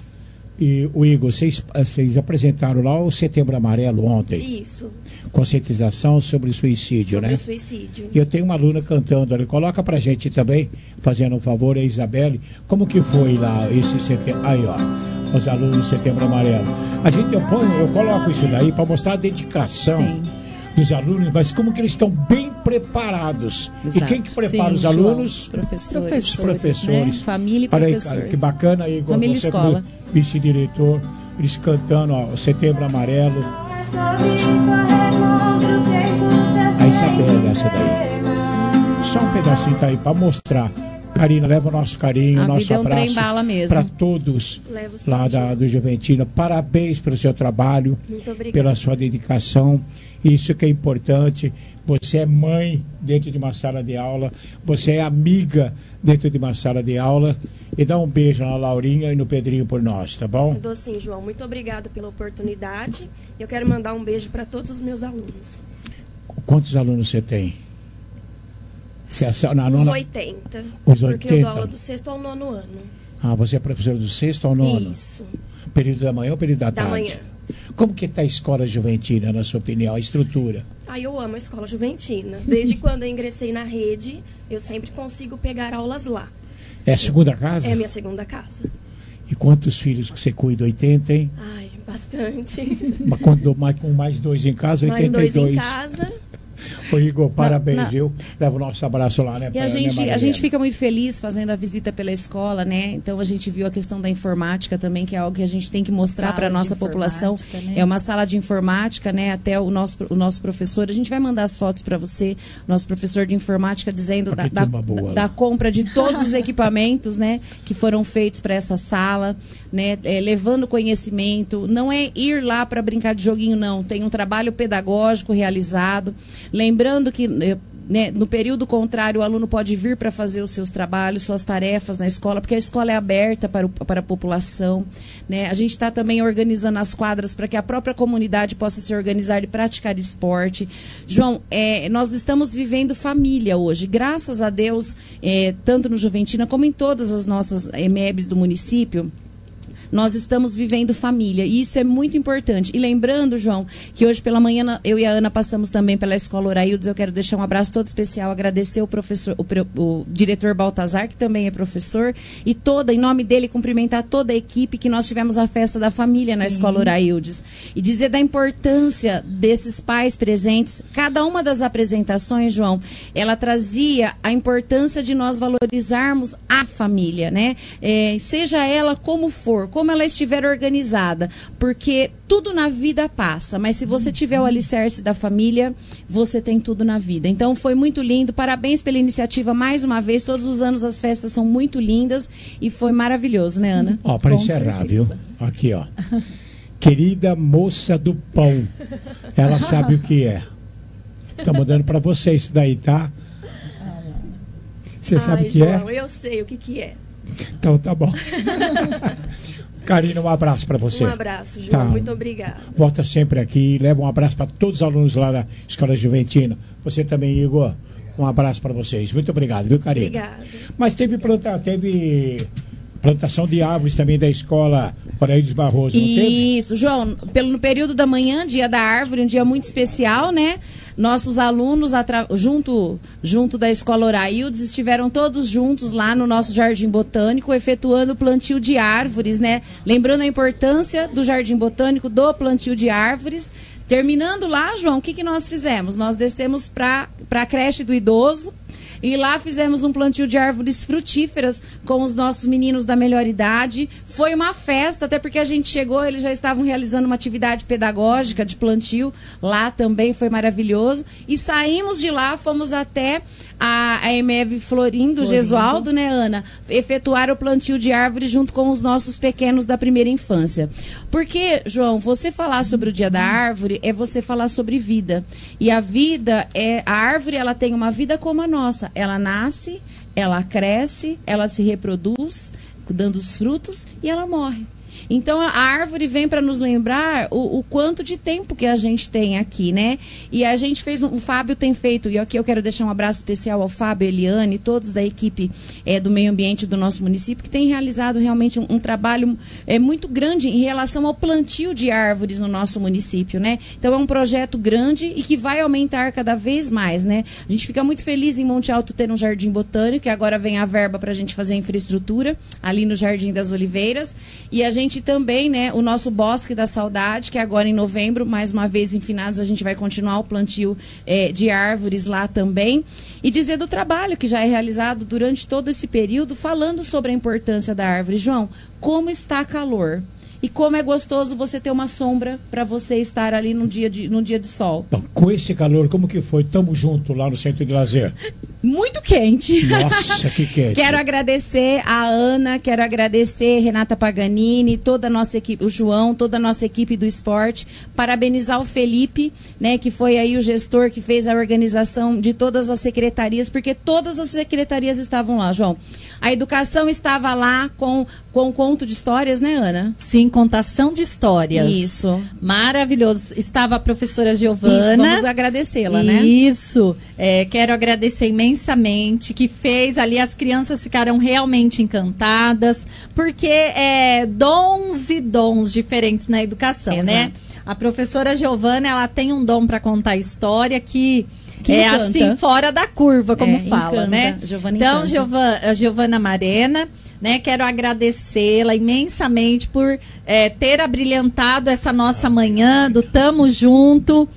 e o Igor, vocês, vocês apresentaram lá o Setembro Amarelo ontem. Isso, Conscientização sobre o suicídio, sobre né? o suicídio. E eu tenho uma aluna cantando ali. Coloca pra gente também, fazendo um favor, a Isabelle. Como que foi lá esse setembro? Aí, ó, os alunos do Setembro Amarelo. A gente, eu, ponho, eu coloco isso daí para mostrar a dedicação Sim. dos alunos, mas como que eles estão bem preparados. Exato. E quem que prepara Sim, os João. alunos? Os professores, Os professores. né? Família e Olha aí, professor. cara, que bacana, Igor. Família e você escola. como vice-diretor, eles cantando, ó, o Setembro Amarelo. A Isabela, essa daí. Só um pedacinho tá aí para mostrar. Karina, leva o nosso carinho, o nosso vida é um abraço trem bala mesmo. para todos lá da, do Juventina. Parabéns pelo seu trabalho, Muito obrigada. pela sua dedicação. Isso que é importante. Você é mãe dentro de uma sala de aula, você é amiga dentro de uma sala de aula. E dá um beijo na Laurinha e no Pedrinho por nós, tá bom? Eu dou sim, João. Muito obrigada pela oportunidade. Eu quero mandar um beijo para todos os meus alunos. Quantos alunos você tem? Você é na Os nona... oitenta. Os Porque eu dou oitenta? aula do sexto ao nono ano. Ah, você é professora do sexto ao nono? Isso. Período da manhã ou período da, Da tarde? manhã. Como que está a escola juventina, na sua opinião, a estrutura? Ah, eu amo a escola juventina. Desde quando eu ingressei na rede, eu sempre consigo pegar aulas lá. É a segunda casa? É a minha segunda casa. E quantos filhos que você cuida? oitenta, hein? Ai, bastante. Mas quando, mais, com mais dois em casa, oitenta e dois. Mais dois em casa. Ô Igor, parabéns, Não, não. viu? Leva o nosso abraço lá, né? E pra- a né, gente, a Marilena? gente fica muito feliz fazendo a visita pela escola, né? Então a gente viu a questão da informática também, que é algo que a gente tem que mostrar Sala para a de nossa população. informática, né? É uma sala de informática, né? Até o nosso, o nosso professor. A gente vai mandar as fotos para você, nosso professor de informática, dizendo da, que da, turma boa, da né? compra de todos os equipamentos, né? Que foram feitos para essa sala, né? É, levando conhecimento. Não é ir lá para brincar de joguinho, não. Tem um trabalho pedagógico realizado. Lembrando que eh, né, no período contrário, o aluno pode vir para fazer os seus trabalhos, suas tarefas na escola, porque a escola é aberta para, o, para a população. Né? A gente está também organizando as quadras para que a própria comunidade possa se organizar e praticar esporte. João, é, nós estamos vivendo família hoje, graças a Deus, é, tanto no Juventina como em todas as nossas E M E Bs do município. Nós estamos vivendo família e isso é muito importante. E lembrando, João, que hoje pela manhã eu e a Ana passamos também pela Escola Oraildes. Eu quero deixar um abraço todo especial, agradecer o professor, o, pre- o diretor Baltazar, que também é professor, e toda, em nome dele, cumprimentar toda a equipe que nós tivemos a festa da família na Escola Oraildes. E dizer da importância desses pais presentes. Cada uma das apresentações, João, ela trazia a importância de nós valorizarmos a família, né? É, seja ela como for, como ela estiver organizada, porque tudo na vida passa, mas se você tiver o alicerce da família, você tem tudo na vida. Então foi muito lindo, parabéns pela iniciativa mais uma vez, todos os anos as festas são muito lindas e foi maravilhoso, né, Ana? Ó, para encerrar, viu? Aqui, ó. Querida moça do pão, ela sabe o que é. Estamos dando para você isso daí, tá? Você sabe o que João, é? eu sei o que que é. Então tá bom. Karina, um abraço para você. Um abraço, João. Tá. Muito obrigada. Volta sempre aqui. Leva um abraço para todos os alunos lá da Escola Juventina. Você também, Igor. Um abraço para vocês. Muito obrigado, viu, Karina? Obrigada. Mas teve, planta, teve plantação de árvores também da Escola Oraildes Barroso, não teve? Isso, João, pelo, no período da manhã, dia da árvore, um dia muito especial, né? Nossos alunos, atra- junto, junto da Escola Oraildes, estiveram todos juntos lá no nosso Jardim Botânico, efetuando o plantio de árvores, né? Lembrando a importância do Jardim Botânico, do plantio de árvores. Terminando lá, João, o que, que nós fizemos? Nós descemos para a creche do idoso, e lá fizemos um plantio de árvores frutíferas com os nossos meninos da melhor idade. Foi uma festa, até porque a gente chegou, eles já estavam realizando uma atividade pedagógica de plantio. Lá também foi maravilhoso. E saímos de lá, fomos até a, a E M E B Florindo, Florindo. Gesualdo, né, Ana? Efetuar o plantio de árvores junto com os nossos pequenos da primeira infância. Porque, João, você falar sobre o Dia da Árvore é você falar sobre vida. E a vida, é a árvore, ela tem uma vida como a nossa. Ela nasce, ela cresce, ela se reproduz, dando os frutos, e ela morre. Então, a árvore vem para nos lembrar o, o quanto de tempo que a gente tem aqui, né? E a gente fez, um, o Fábio tem feito, e aqui eu quero deixar um abraço especial ao Fábio, Eliane, todos da equipe é, do meio ambiente do nosso município, que tem realizado realmente um, um trabalho é, muito grande em relação ao plantio de árvores no nosso município, né? Então, é um projeto grande e que vai aumentar cada vez mais, né? A gente fica muito feliz em Monte Alto ter um jardim botânico, e agora vem a verba para a gente fazer a infraestrutura ali no Jardim das Oliveiras, e a gente também, né, o nosso Bosque da Saudade, que agora em novembro, mais uma vez em finados, a gente vai continuar o plantio eh, de árvores lá também. E dizer do trabalho que já é realizado durante todo esse período, falando sobre a importância da árvore. João, como está calor? e como é gostoso você ter uma sombra para você estar ali num dia de, num dia de sol. Então, com esse calor, como que foi? Tamo junto lá no Centro de Lazer. Muito quente. Nossa, que quente. Quero agradecer a Ana, quero agradecer Renata Paganini, toda a nossa equipe, o João, toda a nossa equipe do esporte, parabenizar o Felipe, né, que foi aí o gestor que fez a organização de todas as secretarias, porque todas as secretarias estavam lá, João. A educação estava lá com com conto de histórias, né, Ana? Sim, contação de histórias. Isso. Maravilhoso. Estava a professora Giovana. Isso, vamos agradecê-la, né? Isso. É, quero agradecer imensamente, que fez ali, as crianças ficaram realmente encantadas, porque é dons e dons diferentes na educação, Exato. né? A professora Giovana, ela tem um dom para contar história que... Que é encanta. Assim, fora da curva, como É, fala, encanta. né? Giovana então, encanta. Giovana, a Giovana Marena, né? Quero agradecê-la imensamente por é, ter abrilhantado essa nossa manhã do Tamo Junto.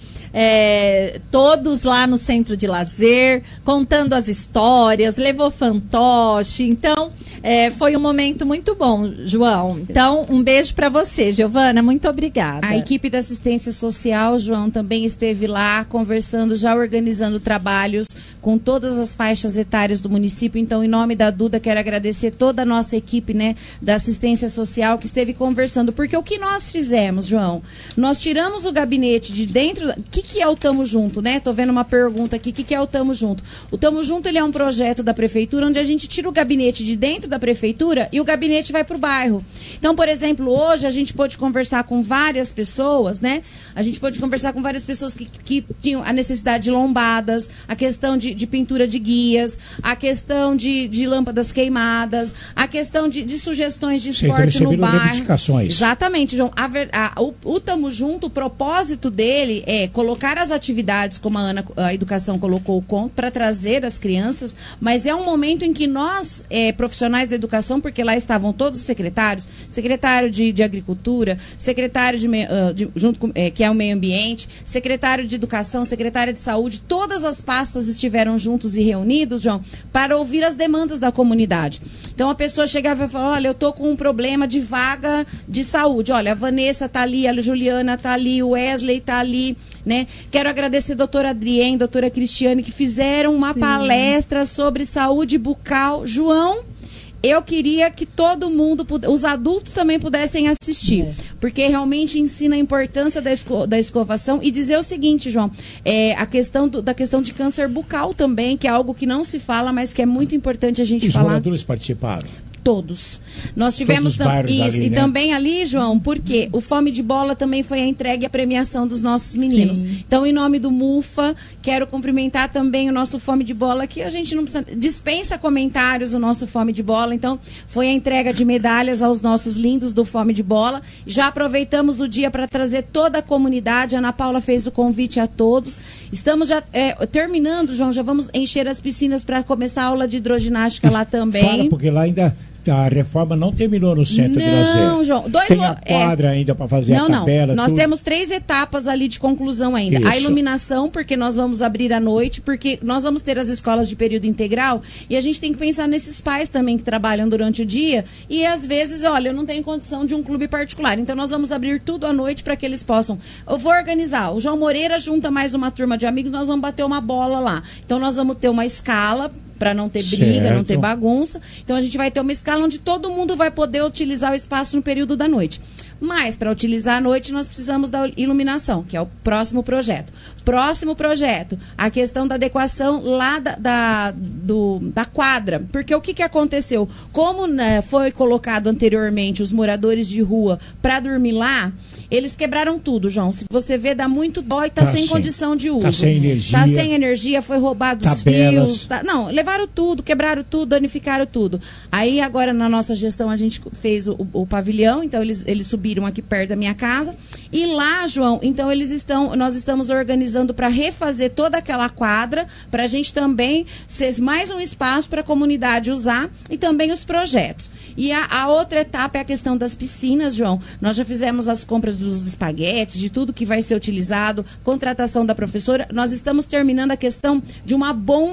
É, todos lá no Centro de Lazer, contando as histórias, levou fantoche. Então, é, foi um momento muito bom, João. Então, um beijo para você, Giovana. Muito obrigada. A equipe da assistência social, João, também esteve lá conversando, já organizando trabalhos com todas as faixas etárias do município. Então, em nome da Duda, quero agradecer toda a nossa equipe, né, da assistência social que esteve conversando. Porque o que nós fizemos, João? Nós tiramos o gabinete de dentro... Da... O que, que é o Tamo Junto, né? Tô vendo uma pergunta aqui. O que, que é o Tamo Junto? O Tamo Junto, ele é um projeto da prefeitura onde a gente tira o gabinete de dentro da prefeitura e o gabinete vai pro bairro. Então, por exemplo, hoje a gente pôde conversar com várias pessoas, né? A gente pôde conversar com várias pessoas que, que tinham a necessidade de lombadas, a questão de, de pintura de guias, a questão de, de lâmpadas queimadas, a questão de, de sugestões de Vocês esporte no receberam bairro. reivindicações. Exatamente, João. A ver- a- o, o Tamo Junto, o propósito dele é colocar as atividades, como a Ana, a educação colocou o conto, para trazer as crianças, mas é um momento em que nós, é, profissionais da educação, porque lá estavam todos os secretários, secretário de, de Agricultura, secretário de, me- ah, de- junto com, é, que é o Meio Ambiente, secretário de Educação, secretária de Saúde, todas as pastas estiveram juntos e reunidos, João, para ouvir as demandas da comunidade. Então a pessoa chegava e falava, olha, eu tô com um problema de vaga de saúde, olha, a Vanessa tá ali, a Juliana tá ali, o Wesley tá ali, né? Quero agradecer a doutora Adrienne, a doutora Cristiane, que fizeram uma Sim. palestra sobre saúde bucal. João, eu queria que todo mundo, pude- os adultos também pudessem assistir, É. porque realmente ensina a importância da, esco- da escovação e dizer o seguinte, João, é, a questão do- da questão de câncer bucal também, que é algo que não se fala, mas que é muito importante a gente Os falar. moradores participaram. Todos. Nós tivemos os tam- bairros isso, ali, e né? também ali, João, porque o Fome de Bola também foi a entrega e a premiação dos nossos meninos. Sim. Então, em nome do Mufa, quero cumprimentar também o nosso Fome de Bola, que a gente não precisa, dispensa comentários o nosso Fome de Bola. Então, foi a entrega de medalhas aos nossos lindos do Fome de Bola. Já aproveitamos o dia para trazer toda a comunidade. A Ana Paula fez o convite a todos. Estamos já é, terminando, João, já vamos encher as piscinas para começar a aula de hidroginástica lá também. Fala, porque lá ainda a reforma não terminou no centro de lazer. Não, João. Dois Tem lo- a quadra é. ainda para fazer Não, a tabela. não. Nós tudo. temos três etapas ali de conclusão ainda. Isso. A iluminação, porque nós vamos abrir à noite, porque nós vamos ter as escolas de período integral e a gente tem que pensar nesses pais também que trabalham durante o dia e às vezes, olha, eu não tenho condição de um clube particular. Então nós vamos abrir tudo à noite para que eles possam. Eu vou organizar. O João Moreira junta mais uma turma de amigos, nós vamos bater uma bola lá. Então nós vamos ter uma escala para não ter briga, Certo. não ter bagunça. Então a gente vai ter uma escala onde todo mundo vai poder utilizar o espaço no período da noite. Mas para utilizar à noite nós precisamos da iluminação, que é o próximo projeto. Próximo projeto, a questão da adequação lá da, da, do, da quadra. Porque o que, que aconteceu? Como, né, foi colocado anteriormente os moradores de rua para dormir lá, eles quebraram tudo, João. Se você vê, dá muito dó e tá, Tá sem sem- condição de uso. tá sem energia. Tá sem energia, foi roubado os Tabelas. fios. Tá- não, levaram tudo, quebraram tudo, danificaram tudo. Aí agora na nossa gestão a gente fez o, o pavilhão, então eles, eles subiram aqui perto da minha casa. E lá, João, então eles estão, nós estamos organizando para refazer toda aquela quadra, para a gente também ser mais um espaço para a comunidade usar e também os projetos. E a, a outra etapa é a questão das piscinas, João. Nós já fizemos as compras dos espaguetes, de tudo que vai ser utilizado, contratação da professora. Nós estamos terminando a questão de uma bomba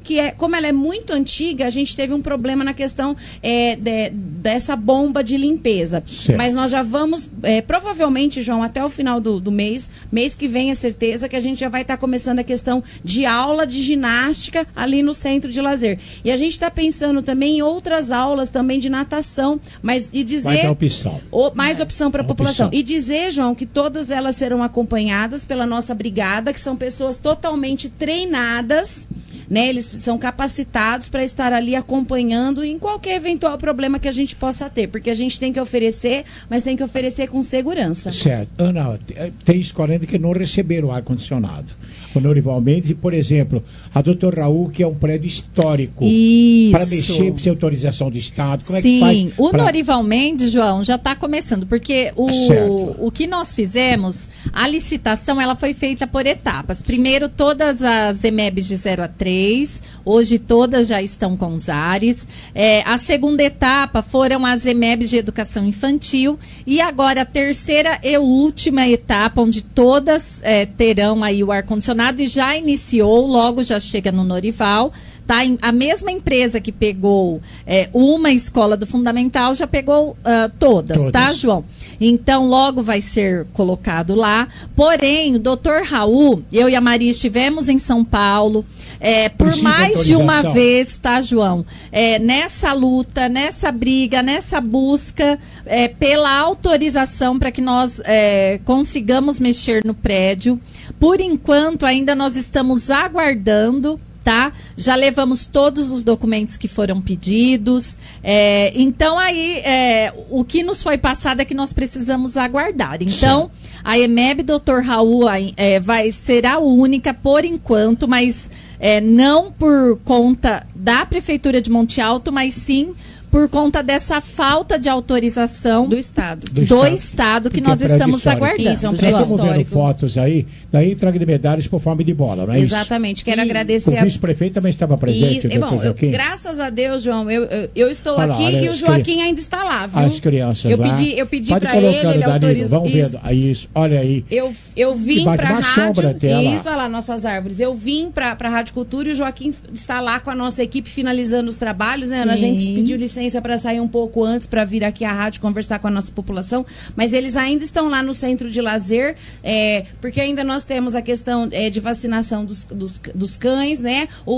que é, como ela é muito antiga, a gente teve um problema na questão é, de, dessa bomba de limpeza. Certo. Mas nós já vamos, é, provavelmente, João, até o final do, do mês, mês que vem é certeza que a gente já vai estar começando a questão de aula de ginástica ali no centro de lazer. E a gente está pensando também em outras aulas também de natação, mas e dizer... Vai dar opção. O, mais opção para a população. opção. E dizer, João, que todas elas serão acompanhadas pela nossa brigada, que são pessoas totalmente treinadas, né? Eles são capacitados para estar ali acompanhando em qualquer eventual problema que a gente possa ter, porque a gente tem que oferecer, mas tem que oferecer com segurança. Certo. Ana, tem escola ainda que não receberam ar-condicionado. O Norival Mendes, e, por exemplo, a doutor Raul, que é um prédio histórico. Isso. Para mexer, precisa autorização do Estado. Como Sim, é que faz? Sim, o pra... Norival Mendes, João, já está começando, porque o, o que nós fizemos, a licitação, ela foi feita por etapas. Primeiro, todas as E M E Bs de zero a três, hoje todas já estão com os ares. É, a segunda etapa foram as E M E Bs de educação infantil, e agora a terceira e última etapa, onde todas é, terão aí o ar-condicionado, e já iniciou, logo já chega no Norival. Tá, a mesma empresa que pegou é, uma escola do Fundamental já pegou uh, todas, todas, tá, João? Então, logo vai ser colocado lá. Porém, o doutor Raul, eu e a Maria estivemos em São Paulo, é, por mais de uma vez, tá, João? É, nessa luta, nessa briga, nessa busca é, pela autorização para que nós é, consigamos mexer no prédio. Por enquanto, ainda nós estamos aguardando. Tá? Já levamos todos os documentos que foram pedidos. É, então, aí, é, o que nos foi passado é que nós precisamos aguardar. Então, sim, a E M E B, doutor Raul, é, vai, será única por enquanto, mas é, não por conta da Prefeitura de Monte Alto, mas sim por conta dessa falta de autorização do Estado, do, do Estado, estado que nós é estamos histórico. aguardando. Isso, é um prédio histórico. Estamos vendo fotos aí, daí entrega de medalhas por forma de bola, não é Exatamente, isso? quero e agradecer... O vice-prefeito também estava presente. Isso. E, bom, eu, graças a Deus, João, eu, eu, eu estou olha, aqui olha, e o Joaquim ainda está lá, viu? As crianças eu lá. Pedi, eu pedi para ele, ele, ele autorizou. Vamos ver, isso, olha aí. Eu, eu vim para a rádio, até isso, olha lá, nossas árvores. Eu vim para a Rádio Cultura e o Joaquim está lá com a nossa equipe finalizando os trabalhos, né, Ana? A gente pediu licença para sair um pouco antes para vir aqui à rádio conversar com a nossa população, mas eles ainda estão lá no centro de lazer, é, porque ainda nós temos a questão é, de vacinação dos, dos, dos cães, né? O,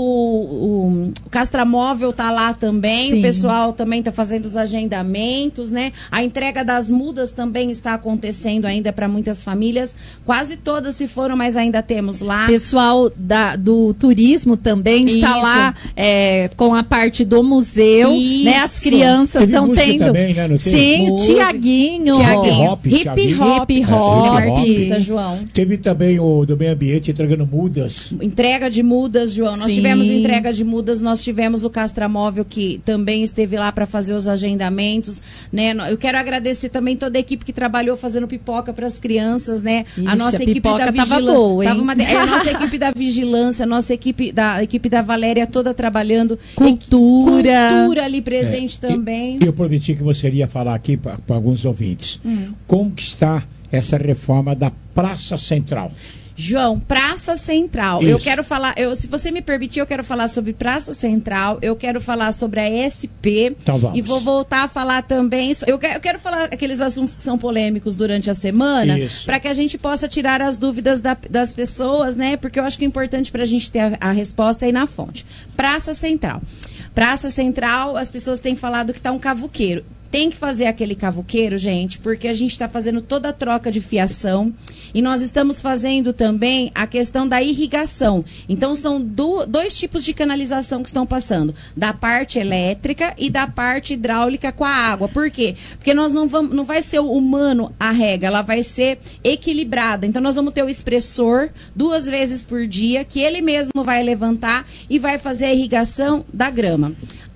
o, o castramóvel tá lá também, Sim. o pessoal também tá fazendo os agendamentos, né? A entrega das mudas também está acontecendo ainda para muitas famílias, quase todas se foram, mas ainda temos lá. Pessoal da, do turismo também Isso. está lá é, com a parte do museu, Isso. né? As crianças estão tendo... Também, né? Sim, o Tiaguinho. Tiaguinho. Hip Hop. Hip Hop. Artista, João. Teve também o do meio ambiente entregando mudas. Entrega de mudas, João. Nós Sim. tivemos entrega de mudas, nós tivemos o Castramóvel que também esteve lá para fazer os agendamentos, né? Eu quero agradecer também toda a equipe que trabalhou fazendo pipoca para as crianças, né? Ixi, a nossa a equipe da vigilância. Uma... É, a nossa equipe da vigilância, a nossa equipe da, a equipe da Valéria toda trabalhando. Cultura. Cultura ali presente é, também. E, eu prometi que você iria falar aqui para alguns ouvintes. Hum. Como que está essa reforma da Praça Central? João, Praça Central. Isso. Eu quero falar, eu, se você me permitir, eu quero falar sobre Praça Central, eu quero falar sobre a S P. Então vamos. E vou voltar a falar também. Eu quero, eu quero falar aqueles assuntos que são polêmicos durante a semana, para que a gente possa tirar as dúvidas da, das pessoas, né? Porque eu acho que é importante para a gente ter a, a resposta aí na fonte. Praça Central. Praça Central, as pessoas têm falado que está um cavuqueiro. Tem que fazer aquele cavuqueiro, gente, porque a gente está fazendo toda a troca de fiação e nós estamos fazendo também a questão da irrigação. Então, são do, dois tipos de canalização que estão passando, da parte elétrica e da parte hidráulica com a água. Por quê? Porque nós não vamos, não vai ser o humano a rega, ela vai ser equilibrada. Então, nós vamos ter o expressor duas vezes por dia, que ele mesmo vai levantar e vai fazer a irrigação da grama.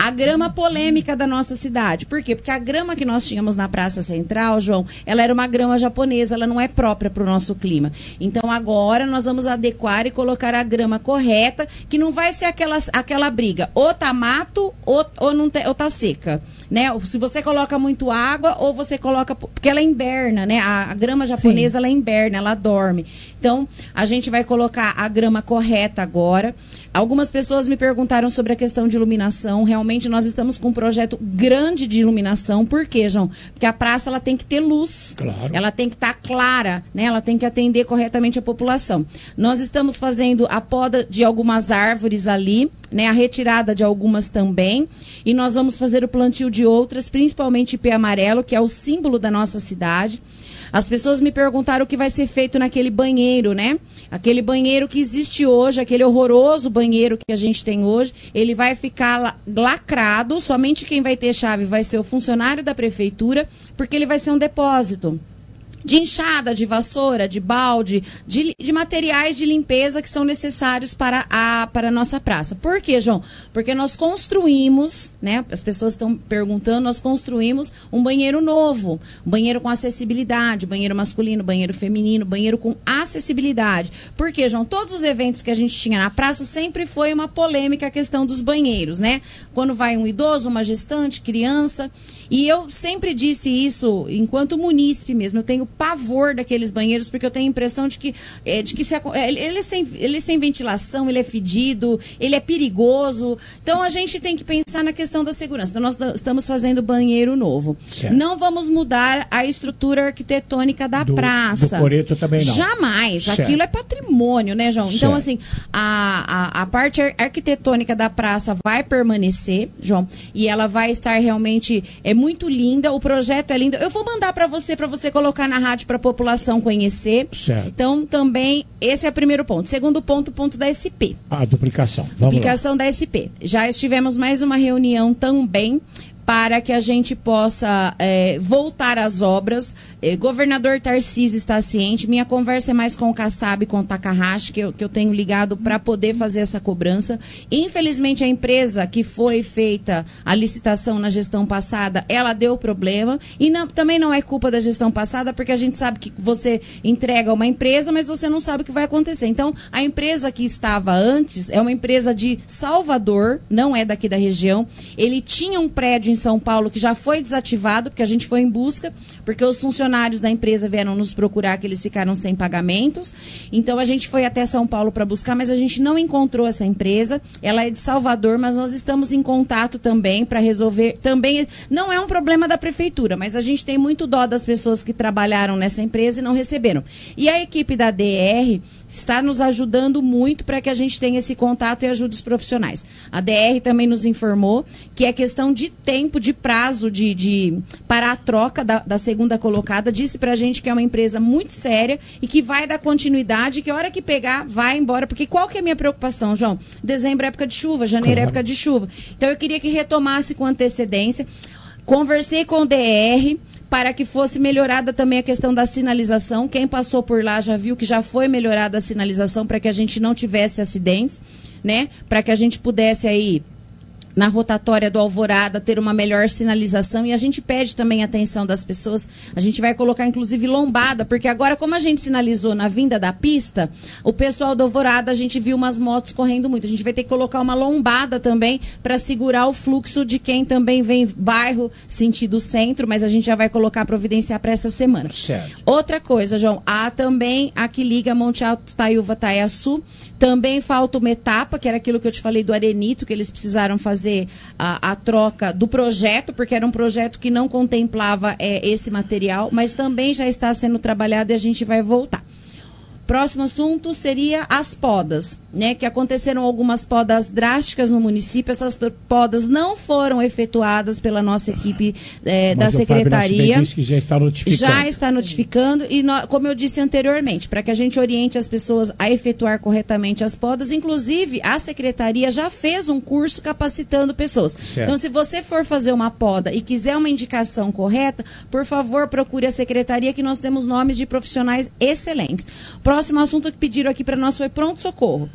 A grama polêmica da nossa cidade. Por quê? Porque a grama que nós tínhamos na Praça Central, João, ela era uma grama japonesa, ela não é própria para o nosso clima. Então agora nós vamos adequar e colocar a grama correta, que não vai ser aquela, aquela briga, ou tá mato ou, ou, não te, ou tá seca. Né? Se você coloca muito água ou você coloca... Porque ela inverna, né? A, a grama japonesa, Sim. ela inverna, ela dorme. Então, a gente vai colocar a grama correta agora. Algumas pessoas me perguntaram sobre a questão de iluminação. Realmente, nós estamos com um projeto grande de iluminação. Por quê, João? Porque a praça ela tem que ter luz. Claro. Ela tem que estar clara, né? Ela tem que atender corretamente a população. Nós estamos fazendo a poda de algumas árvores ali, né? A retirada de algumas também. E nós vamos fazer o plantio de outras, principalmente ipê amarelo, que é o símbolo da nossa cidade. As pessoas me perguntaram o que vai ser feito naquele banheiro, né? Aquele banheiro que existe hoje, aquele horroroso banheiro que a gente tem hoje, ele vai ficar lacrado, somente quem vai ter chave vai ser o funcionário da prefeitura, porque ele vai ser um depósito de enxada, de vassoura, de balde, de, de materiais de limpeza que são necessários para a, para a nossa praça. Por quê, João? Porque nós construímos, né? As pessoas estão perguntando, nós construímos um banheiro novo, um banheiro com acessibilidade, banheiro masculino, banheiro feminino, banheiro com acessibilidade. Por quê, João? Todos os eventos que a gente tinha na praça sempre foi uma polêmica a questão dos banheiros, né? Quando vai um idoso, uma gestante, criança. E eu sempre disse isso enquanto munícipe mesmo. Eu tenho pavor daqueles banheiros, porque eu tenho a impressão de que, é, de que se, ele, é sem, ele é sem ventilação, ele é fedido, ele é perigoso. Então a gente tem que pensar na questão da segurança. Então nós estamos fazendo banheiro novo. Certo. Não vamos mudar a estrutura arquitetônica da do, praça. Do coreto também não. Jamais. Certo. Aquilo é patrimônio, né, João? Então, certo. assim, a, a, a parte arquitetônica da praça vai permanecer, João, e ela vai estar realmente... É muito linda, o projeto é lindo. Eu vou mandar para você, para você colocar na rádio para a população conhecer. Certo. Então, também, esse é o primeiro ponto. Segundo ponto, o ponto da S P. A duplicação. Vamos duplicação lá. da S P. Já estivemos mais uma reunião também para que a gente possa é, voltar às obras. É, governador Tarcísio está ciente. Minha conversa é mais com o Kassab e com o Takahashi, que eu, que eu tenho ligado para poder fazer essa cobrança. Infelizmente, a empresa que foi feita a licitação na gestão passada, ela deu problema. E não, também não é culpa da gestão passada, porque a gente sabe que você entrega uma empresa, mas você não sabe o que vai acontecer. Então, a empresa que estava antes é uma empresa de Salvador, não é daqui da região. Ele tinha um prédio em São Paulo que já foi desativado, porque a gente foi em busca, porque os funcionários da empresa vieram nos procurar, que eles ficaram sem pagamentos. Então a gente foi até São Paulo para buscar, mas a gente não encontrou essa empresa. Ela é de Salvador, mas nós estamos em contato também para resolver. Também não é um problema da prefeitura, mas a gente tem muito dó das pessoas que trabalharam nessa empresa e não receberam. E a equipe da D R está nos ajudando muito para que a gente tenha esse contato e ajude os profissionais. A D R também nos informou que é questão de tempo, de prazo de, de, para a troca da, da segunda colocada. Disse para a gente que é uma empresa muito séria e que vai dar continuidade, que a hora que pegar, vai embora. Porque qual que é a minha preocupação, João? Dezembro é época de chuva, janeiro é época de chuva. Então eu queria que retomasse com antecedência. Conversei com o D R para que fosse melhorada também a questão da sinalização. Quem passou por lá já viu que já foi melhorada a sinalização para que a gente não tivesse acidentes, né? Para que a gente pudesse aí, na rotatória do Alvorada, ter uma melhor sinalização. E a gente pede também a atenção das pessoas. A gente vai colocar, inclusive, lombada, porque agora, como a gente sinalizou na vinda da pista, o pessoal do Alvorada, a gente viu umas motos correndo muito. A gente vai ter que colocar uma lombada também para segurar o fluxo de quem também vem bairro, sentido centro, mas a gente já vai colocar, providenciar para essa semana. Certo. Outra coisa, João, há também a que liga Monte Alto, Taiúva, Taiaçu. Também falta uma etapa, que era aquilo que eu te falei do arenito, que eles precisaram fazer a, a troca do projeto, porque era um projeto que não contemplava é, esse material, mas também já está sendo trabalhado e a gente vai voltar. Próximo assunto seria as podas, né? Que aconteceram algumas podas drásticas no município. Essas podas não foram efetuadas pela nossa equipe é, da secretaria. Disse que já está notificando. Já está notificando e, no, como eu disse anteriormente, para que a gente oriente as pessoas a efetuar corretamente as podas, inclusive a secretaria já fez um curso capacitando pessoas. Certo. Então, se você for fazer uma poda e quiser uma indicação correta, por favor, procure a secretaria, que nós temos nomes de profissionais excelentes. Próximo assunto que pediram aqui para nós foi pronto-socorro.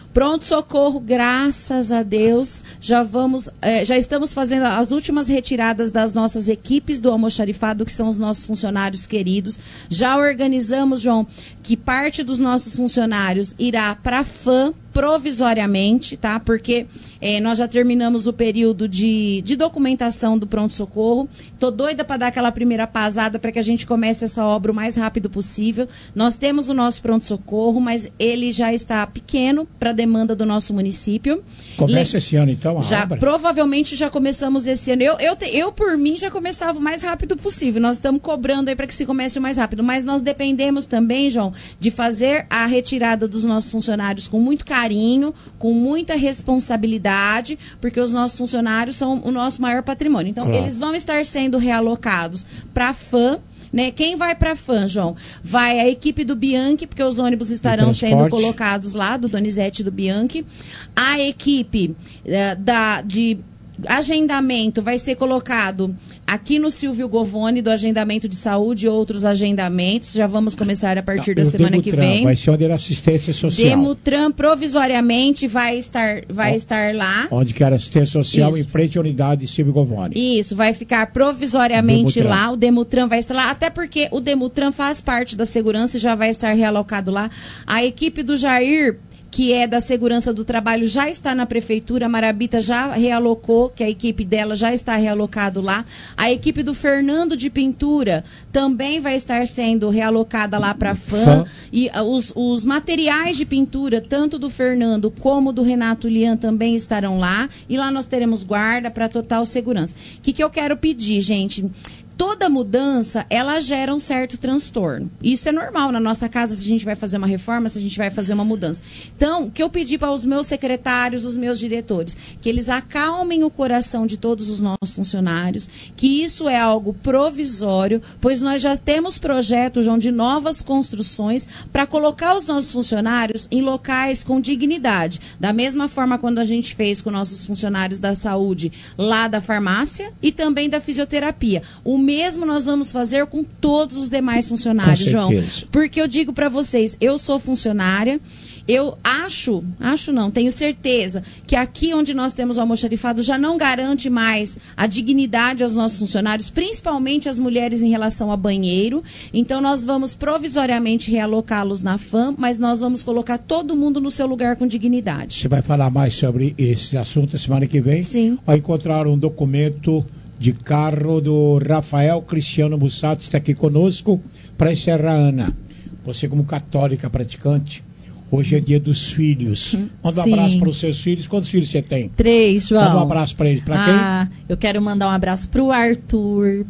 Pronto-socorro, graças a Deus, já vamos, eh, já estamos fazendo as últimas retiradas das nossas equipes do almoxarifado, que são os nossos funcionários queridos. Já organizamos, João, que parte dos nossos funcionários irá para a F A M provisoriamente, tá? Porque eh, nós já terminamos o período de, de documentação do pronto-socorro. Tô doida para dar aquela primeira pasada para que a gente comece essa obra o mais rápido possível. Nós temos o nosso pronto-socorro, mas ele já está pequeno para a demanda do nosso município. Começa Le... esse ano, então, a já obra? Provavelmente já começamos esse ano. Eu, eu, te, eu, por mim, já começava o mais rápido possível. Nós estamos cobrando aí para que se comece o mais rápido. Mas nós dependemos também, João, de fazer a retirada dos nossos funcionários com muito carinho, com muita responsabilidade, porque os nossos funcionários são o nosso maior patrimônio. Então, claro, eles vão estar sendo realocados para a F A M. Né? Quem vai para a F A M, João? Vai a equipe do Bianchi, porque os ônibus estarão sendo colocados lá, do Donizete e do Bianchi. A equipe uh, da, de agendamento vai ser colocado aqui no Silvio Govone, do agendamento de saúde e outros agendamentos. Já vamos começar a partir da semana Demutran, que vem. Vai ser onde era assistência social. Demutran provisoriamente vai estar, vai Ó, estar lá. Onde que era assistência social, Isso. em frente à unidade Silvio Govone. Isso, vai ficar provisoriamente Demutran. lá. O Demutran vai estar lá, até porque o Demutran faz parte da segurança e já vai estar realocado lá. A equipe do Jair, que é da segurança do trabalho, já está na prefeitura. A Marabita já realocou, que a equipe dela já está realocado lá. A equipe do Fernando de Pintura também vai estar sendo realocada lá para a F A M. E uh, os, os materiais de pintura, tanto do Fernando como do Renato Lian, também estarão lá. E lá nós teremos guarda para total segurança. O que, que eu quero pedir, gente? Toda mudança, ela gera um certo transtorno. Isso é normal na nossa casa, se a gente vai fazer uma reforma, se a gente vai fazer uma mudança. Então, o que eu pedi para os meus secretários, os meus diretores, que eles acalmem o coração de todos os nossos funcionários, que isso é algo provisório, pois nós já temos projetos, João, de novas construções para colocar os nossos funcionários em locais com dignidade. Da mesma forma quando a gente fez com nossos funcionários da saúde lá da farmácia e também da fisioterapia. O mesmo nós vamos fazer com todos os demais funcionários, João. Porque eu digo para vocês, eu sou funcionária, eu acho, acho não, tenho certeza que aqui onde nós temos o almoxarifado já não garante mais a dignidade aos nossos funcionários, principalmente as mulheres em relação a banheiro. Então nós vamos provisoriamente realocá-los na F A M, mas nós vamos colocar todo mundo no seu lugar com dignidade. Você vai falar mais sobre esse assunto a semana que vem? Sim. Vai encontrar um documento de carro do Rafael Cristiano Mussato, está aqui conosco para encerrar, Ana. Você como católica praticante, hoje é dia dos filhos. Manda um Sim. abraço para os seus filhos. Quantos filhos você tem? Três, João. Manda um abraço para eles. Para ah, quem? Eu quero mandar um abraço para o Arthur,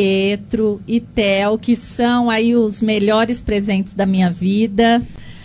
Pietro e Theo, que são aí os melhores presentes da minha vida.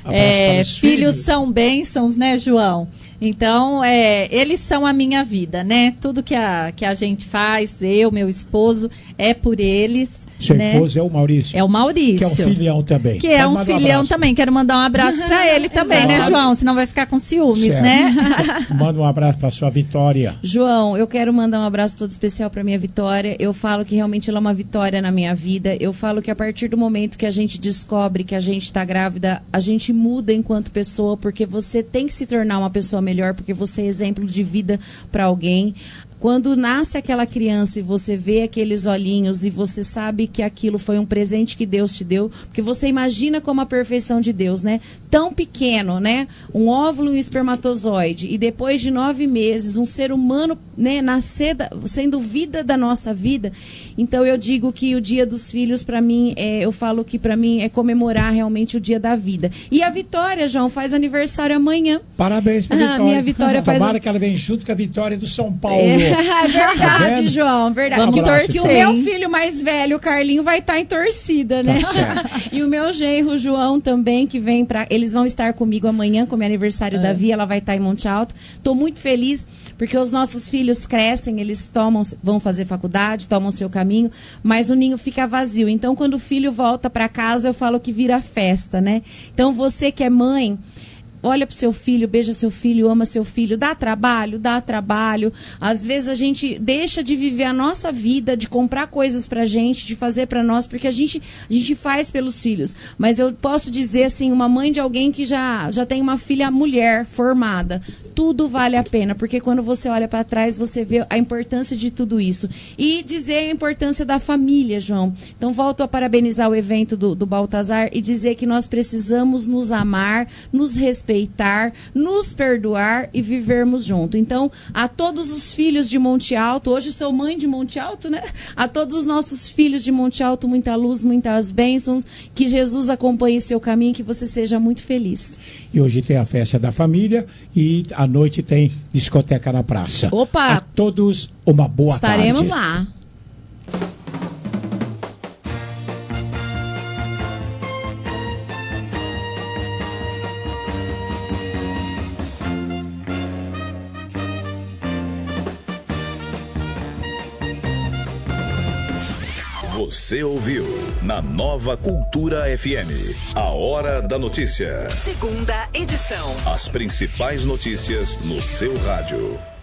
É, filhos, filhos são bênçãos, né, João? Então, é, eles são a minha vida, né? Tudo que a, que a gente faz, eu, meu esposo, é por eles. Seu né? esposo é o Maurício? É o Maurício. Que é um filhão também. Que é um filhão um também. Quero mandar um abraço para ele também, né, João? Senão vai ficar com ciúmes, certo, né? Manda um abraço para sua Vitória. João, eu quero mandar um abraço todo especial para minha Vitória. Eu falo que realmente ela é uma vitória na minha vida. Eu falo que a partir do momento que a gente descobre que a gente está grávida, a gente muda enquanto pessoa, porque você tem que se tornar uma pessoa melhor, porque você é exemplo de vida para alguém. Quando nasce aquela criança e você vê aqueles olhinhos e você sabe que aquilo foi um presente que Deus te deu, porque você imagina como a perfeição de Deus, né? Tão pequeno, né? Um óvulo e um espermatozoide, e depois de nove meses, um ser humano, né, nascer, da, sendo vida da nossa vida. Então eu digo que o dia dos filhos, para mim, é, eu falo que para mim é comemorar realmente o dia da vida. E a Vitória, João, faz aniversário amanhã. Parabéns pra Vitória. Ah, minha Vitória faz... Tomara que ela venha junto com a Vitória do São Paulo. É. É verdade, tá, João, verdade. Vamos torcer. Que o meu filho mais velho, o Carlinho, vai estar tá em torcida, né? Tá e o meu genro, o João, também, que vem pra... Eles vão estar comigo amanhã, como é aniversário é. da Via, ela vai estar tá em Monte Alto. Tô muito feliz, porque os nossos filhos crescem, eles tomam, vão fazer faculdade, tomam seu caminho, mas o ninho fica vazio. Então, quando o filho volta para casa, eu falo que vira festa, né? Então, você que é mãe... olha pro seu filho, beija seu filho, ama seu filho, dá trabalho, dá trabalho. Às vezes a gente deixa de viver a nossa vida, de comprar coisas pra gente, de fazer pra nós, porque a gente, a gente faz pelos filhos. Mas eu posso dizer assim, uma mãe de alguém que já, já tem uma filha mulher formada, tudo vale a pena, porque quando você olha para trás, você vê a importância de tudo isso. E dizer a importância da família, João. Então, volto a parabenizar o evento do, do Baltazar e dizer que nós precisamos nos amar, nos respeitar, nos perdoar e vivermos junto. Então, a todos os filhos de Monte Alto, hoje sou mãe de Monte Alto, né? A todos os nossos filhos de Monte Alto, muita luz, muitas bênçãos, que Jesus acompanhe seu caminho, que você seja muito feliz. E hoje tem a festa da família e à noite tem discoteca na praça. Opa! A todos uma boa Estaremos tarde. lá. Você ouviu na Nova Cultura F M, a Hora da Notícia. Segunda edição. As principais notícias no seu rádio.